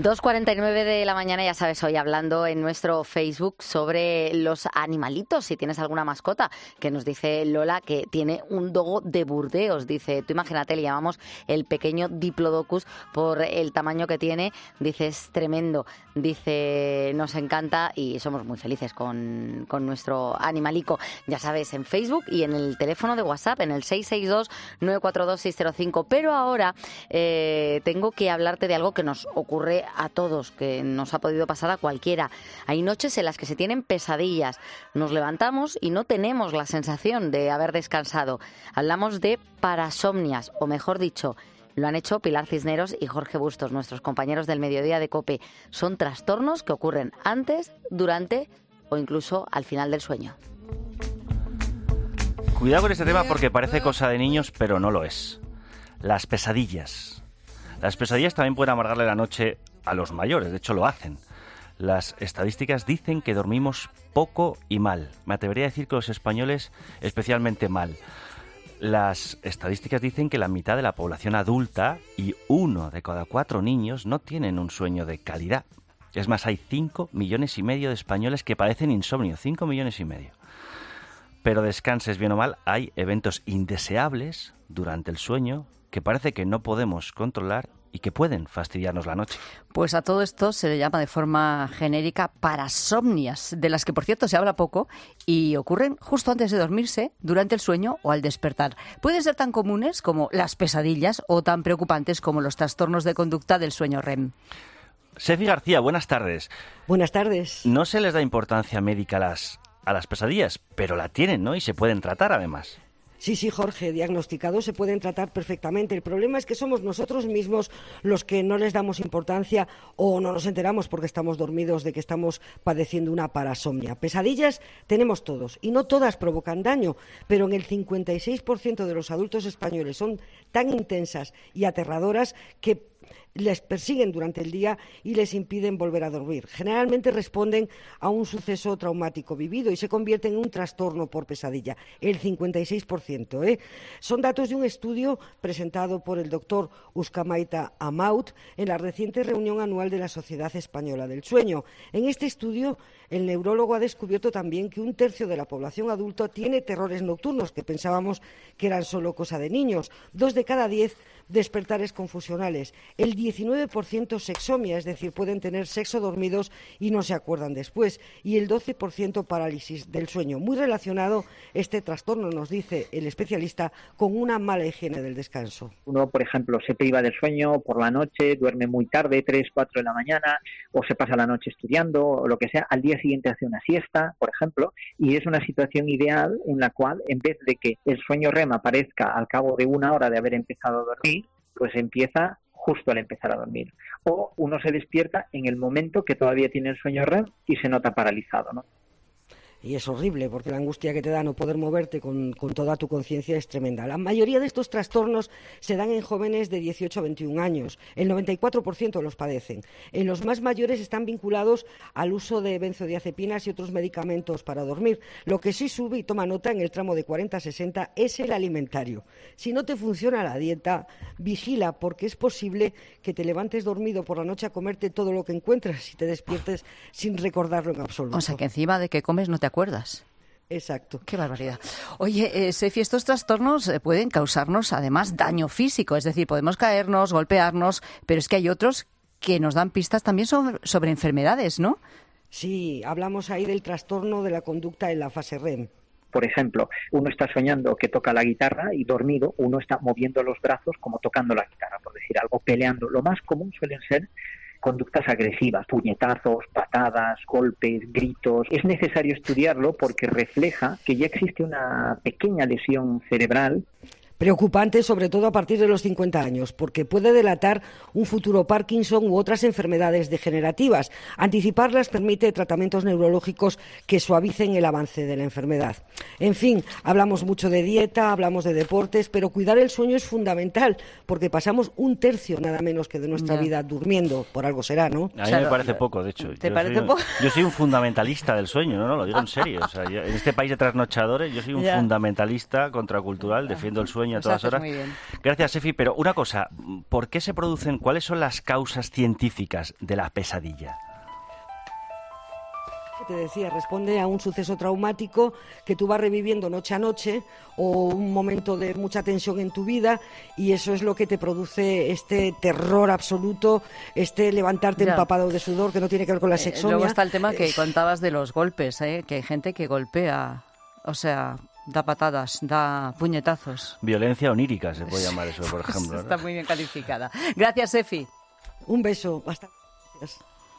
dos cuarenta y nueve de la mañana, ya sabes, hoy hablando en nuestro Facebook sobre los animalitos, si tienes alguna mascota, que nos dice Lola que tiene un dogo de Burdeos. Dice, tú imagínate, le llamamos el pequeño Diplodocus por el tamaño que tiene. Dice, es tremendo. Dice, nos encanta y somos muy felices con, con nuestro animalico. Ya sabes, en Facebook y en el teléfono de WhatsApp, en el seis seis dos, nueve cuatro dos, seis cero cinco. Pero ahora eh, tengo que hablarte de algo que nos ocurre a todos, que nos ha podido pasar a cualquiera. Hay noches en las que se tienen pesadillas. Nos levantamos y no tenemos la sensación de haber descansado. Hablamos de parasomnias, o mejor dicho, lo han hecho Pilar Cisneros y Jorge Bustos, nuestros compañeros del Mediodía de COPE. Son trastornos que ocurren antes, durante o incluso al final del sueño. Cuidado con este tema porque parece cosa de niños, pero no lo es. Las pesadillas. Las pesadillas también pueden amargarle la noche a los mayores, de hecho lo hacen. Las estadísticas dicen que dormimos poco y mal. Me atrevería a decir que los españoles especialmente mal. Las estadísticas dicen que la mitad de la población adulta y uno de cada cuatro niños no tienen un sueño de calidad. Es más, hay cinco millones y medio de españoles que padecen insomnio. cinco millones y medio. Pero descanses bien o mal, hay eventos indeseables durante el sueño que parece que no podemos controlar y que pueden fastidiarnos la noche. Pues a todo esto se le llama de forma genérica parasomnias, de las que, por cierto, se habla poco y ocurren justo antes de dormirse, durante el sueño o al despertar. Pueden ser tan comunes como las pesadillas o tan preocupantes como los trastornos de conducta del sueño R E M. Sefi García, buenas tardes. Buenas tardes. No se les da importancia médica a las, a las pesadillas, pero la tienen, ¿no? Y se pueden tratar, además. Sí, sí, Jorge, diagnosticados se pueden tratar perfectamente. El problema es que somos nosotros mismos los que no les damos importancia o no nos enteramos porque estamos dormidos de que estamos padeciendo una parasomnia. Pesadillas tenemos todos y no todas provocan daño, pero en el cincuenta y seis por ciento de los adultos españoles son tan intensas y aterradoras que les persiguen durante el día y les impiden volver a dormir. Generalmente responden a un suceso traumático vivido y se convierten en un trastorno por pesadilla, el cincuenta y seis por ciento. ¿eh? Son datos de un estudio presentado por el doctor Uskamaita Amaut en la reciente reunión anual de la Sociedad Española del Sueño. En este estudio, el neurólogo ha descubierto también que un tercio de la población adulta tiene terrores nocturnos, que pensábamos que eran solo cosa de niños. Dos de cada diez despertares confusionales. El diecinueve por ciento sexomia, es decir, pueden tener sexo dormidos y no se acuerdan después. Y el doce por ciento parálisis del sueño. Muy relacionado este trastorno, nos dice el especialista, con una mala higiene del descanso. Uno, por ejemplo, se priva del sueño por la noche, duerme muy tarde, tres, cuatro de la mañana, o se pasa la noche estudiando, o lo que sea. Al día siguiente hace una siesta, por ejemplo, y es una situación ideal en la cual, en vez de que el sueño R E M aparezca al cabo de una hora de haber empezado a dormir, pues empieza justo al empezar a dormir. O uno se despierta en el momento que todavía tiene el sueño R E M y se nota paralizado, ¿no? Y es horrible, porque la angustia que te da no poder moverte con, con toda tu conciencia es tremenda. La mayoría de estos trastornos se dan en jóvenes de dieciocho a veintiún años. El noventa y cuatro por ciento los padecen. En los más mayores están vinculados al uso de benzodiazepinas y otros medicamentos para dormir. Lo que sí sube y toma nota en el tramo de cuarenta a sesenta es el alimentario. Si no te funciona la dieta, vigila, porque es posible que te levantes dormido por la noche a comerte todo lo que encuentras y te despiertes sin recordarlo en absoluto. O sea, que encima de que comes no te acuerdas. Exacto. Qué barbaridad. Oye, eh, Sefi, estos trastornos eh, pueden causarnos además daño físico, es decir, podemos caernos, golpearnos, pero es que hay otros que nos dan pistas también sobre, sobre enfermedades, ¿no? Sí, hablamos ahí del trastorno de la conducta en la fase R E M. Por ejemplo, uno está soñando que toca la guitarra y dormido uno está moviendo los brazos como tocando la guitarra, por decir algo, peleando. Lo más común suelen ser conductas agresivas, puñetazos, patadas, golpes, gritos. Es necesario estudiarlo porque refleja que ya existe una pequeña lesión cerebral. Preocupante, sobre todo a partir de los cincuenta años, porque puede delatar un futuro Parkinson u otras enfermedades degenerativas. Anticiparlas permite tratamientos neurológicos que suavicen el avance de la enfermedad. En fin, hablamos mucho de dieta, hablamos de deportes, pero cuidar el sueño es fundamental, porque pasamos un tercio nada menos que de nuestra Ya. vida durmiendo, por algo será, ¿no? A mí me parece poco, de hecho. ¿Te Yo parece soy un, poco? Yo soy un fundamentalista del sueño, no, no, lo digo en serio. O sea, yo- en este país de trasnochadores yo soy un Ya. fundamentalista contracultural, defiendo el sueño sueño a Pues todas haces horas. muy bien. Gracias, Efi. Pero una cosa, ¿por qué se producen, cuáles son las causas científicas de la pesadilla? Te decía, responde a un suceso traumático que tú vas reviviendo noche a noche o un momento de mucha tensión en tu vida, y eso es lo que te produce este terror absoluto, este levantarte Ya. empapado de sudor, que no tiene que ver con la Eh, sexomia. luego está el tema que Eh, contabas de los golpes, ¿eh? Que hay gente que golpea, o sea, da patadas, da puñetazos. Violencia onírica se puede llamar eso, por ejemplo. ¿no? Está muy bien calificada. Gracias, Efi. Un beso. Hasta gracias.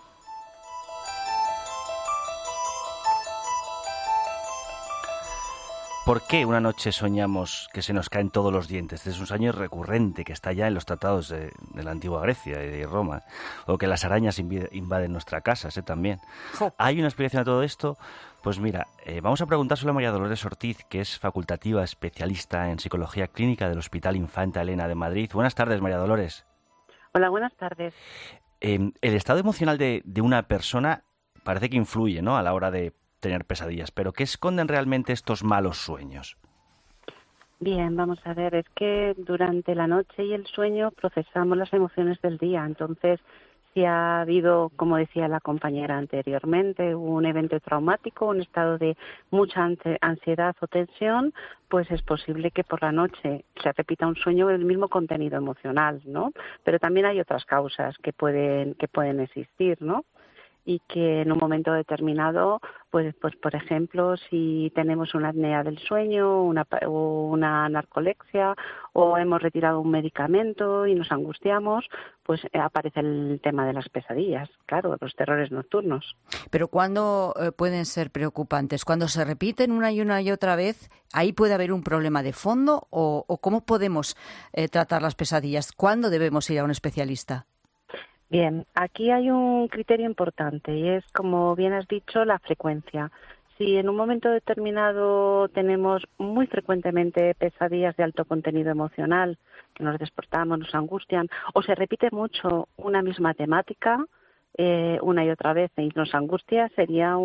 ¿Por qué una noche soñamos que se nos caen todos los dientes? Este es un sueño recurrente que está ya en los tratados de, de la antigua Grecia y de Roma. O que las arañas invi- invaden nuestra casa, ese también. Jo. ¿Hay una explicación a todo esto? Pues mira, eh, vamos a preguntárselo a María Dolores Ortiz, que es facultativa especialista en psicología clínica del Hospital Infanta Elena de Madrid. Buenas tardes, María Dolores. Hola, buenas tardes. Eh, el estado emocional de, de una persona parece que influye, ¿no?, a la hora de tener pesadillas, pero ¿qué esconden realmente estos malos sueños? Bien, vamos a ver, es que durante la noche y el sueño procesamos las emociones del día, entonces si ha habido, como decía la compañera anteriormente, un evento traumático, un estado de mucha ansiedad o tensión, pues es posible que por la noche se repita un sueño del mismo contenido emocional, ¿no? Pero también hay otras causas que pueden, que pueden existir, ¿no? Y que en un momento determinado, pues, pues por ejemplo, si tenemos una apnea del sueño, una, o una narcolepsia, o hemos retirado un medicamento y nos angustiamos, pues eh, aparece el tema de las pesadillas, claro, los terrores nocturnos. Pero ¿cuándo eh, pueden ser preocupantes? ¿Cuando se repiten una y una y otra vez, ahí puede haber un problema de fondo? ¿O, o cómo podemos eh, tratar las pesadillas? ¿Cuándo debemos ir a un especialista? Bien, aquí hay un criterio importante y es, como bien has dicho, la frecuencia. Si en un momento determinado tenemos muy frecuentemente pesadillas de alto contenido emocional, que nos despertamos, nos angustian, o se repite mucho una misma temática eh, una y otra vez y nos angustia, sería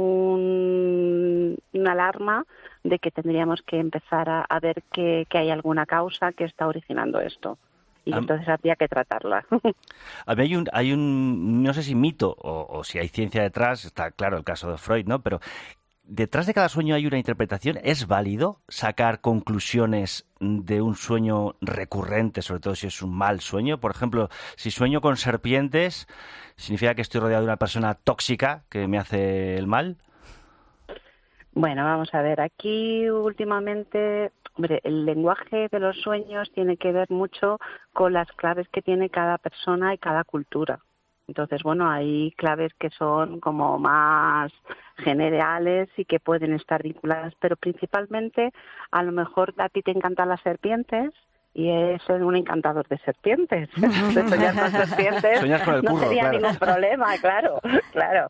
un, una alarma de que tendríamos que empezar a, a ver que, que hay alguna causa que está originando esto. Y entonces habría que tratarla. A mí hay un, hay un, no sé si mito o, o si hay ciencia detrás, está claro el caso de Freud, ¿no? Pero detrás de cada sueño hay una interpretación. ¿Es válido sacar conclusiones de un sueño recurrente, sobre todo si es un mal sueño? Por ejemplo, si sueño con serpientes, ¿significa que estoy rodeado de una persona tóxica que me hace el mal? Bueno, vamos a ver, aquí últimamente, hombre, el lenguaje de los sueños tiene que ver mucho con las claves que tiene cada persona y cada cultura. Entonces, bueno, hay claves que son como más generales y que pueden estar vinculadas, pero principalmente, a lo mejor a ti te encantan las serpientes y es un encantador de serpientes. De soñar con serpientes Soñar con el no curro, sería claro. ningún problema, claro, claro.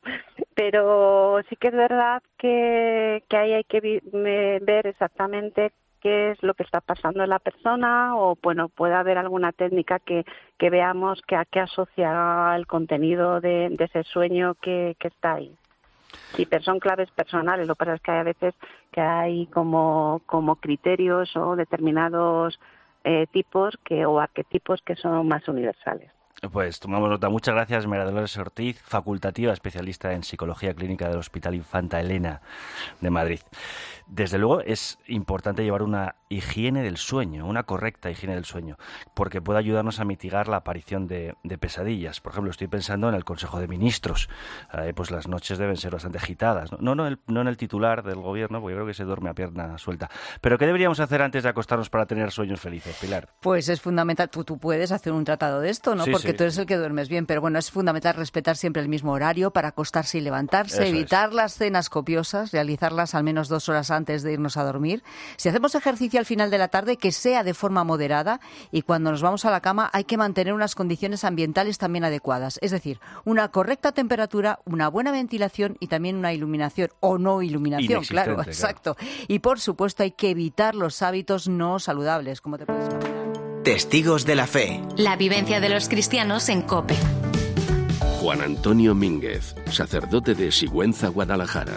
Pero sí que es verdad que, que ahí hay que vi- me- ver exactamente qué es lo que está pasando en la persona, o bueno, puede haber alguna técnica que, que veamos que a qué asocia el contenido de, de ese sueño que, que está ahí. Sí, pero son claves personales, lo que pasa es que hay a veces que hay como, como criterios o determinados eh, tipos que o arquetipos que son más universales. Pues tomamos nota. Muchas gracias, María Dolores Ortiz, facultativa especialista en psicología clínica del Hospital Infanta Elena de Madrid. Desde luego es importante llevar una higiene del sueño, una correcta higiene del sueño, porque puede ayudarnos a mitigar la aparición de, de pesadillas. Por ejemplo, estoy pensando en el Consejo de Ministros. Eh, pues las noches deben ser bastante agitadas. No, no, no, el, no en el titular del gobierno, porque yo creo que se duerme a pierna suelta. Pero ¿qué deberíamos hacer antes de acostarnos para tener sueños felices, Pilar? Pues es fundamental. Tú, tú puedes hacer un tratado de esto, ¿no? Sí, Porque sí. tú eres el que duermes bien. Pero bueno, es fundamental respetar siempre el mismo horario para acostarse y levantarse, Eso evitar es. las cenas copiosas, realizarlas al menos dos horas antes de irnos a dormir. Si hacemos ejercicio al final de la tarde, que sea de forma moderada, y cuando nos vamos a la cama hay que mantener unas condiciones ambientales también adecuadas. Es decir, una correcta temperatura, una buena ventilación y también una iluminación o no iluminación, claro, Inexistente, exacto. Y por supuesto hay que evitar los hábitos no saludables, como te puedes imaginar. Testigos de la fe. La vivencia de los cristianos en COPE. Juan Antonio Mínguez, sacerdote de Sigüenza, Guadalajara.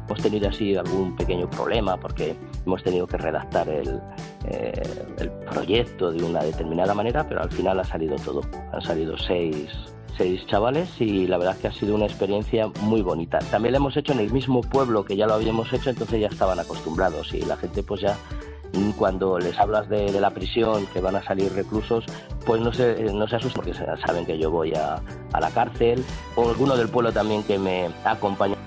Hemos tenido así algún pequeño problema porque hemos tenido que redactar el, eh, el proyecto de una determinada manera, pero al final ha salido todo. Han salido seis, seis chavales y la verdad es que ha sido una experiencia muy bonita. También lo hemos hecho en el mismo pueblo que ya lo habíamos hecho, entonces ya estaban acostumbrados y la gente pues ya, cuando les hablas de, de la prisión, que van a salir reclusos, pues no se, no se asustan porque saben que yo voy a, a la cárcel, o alguno del pueblo también que me acompaña.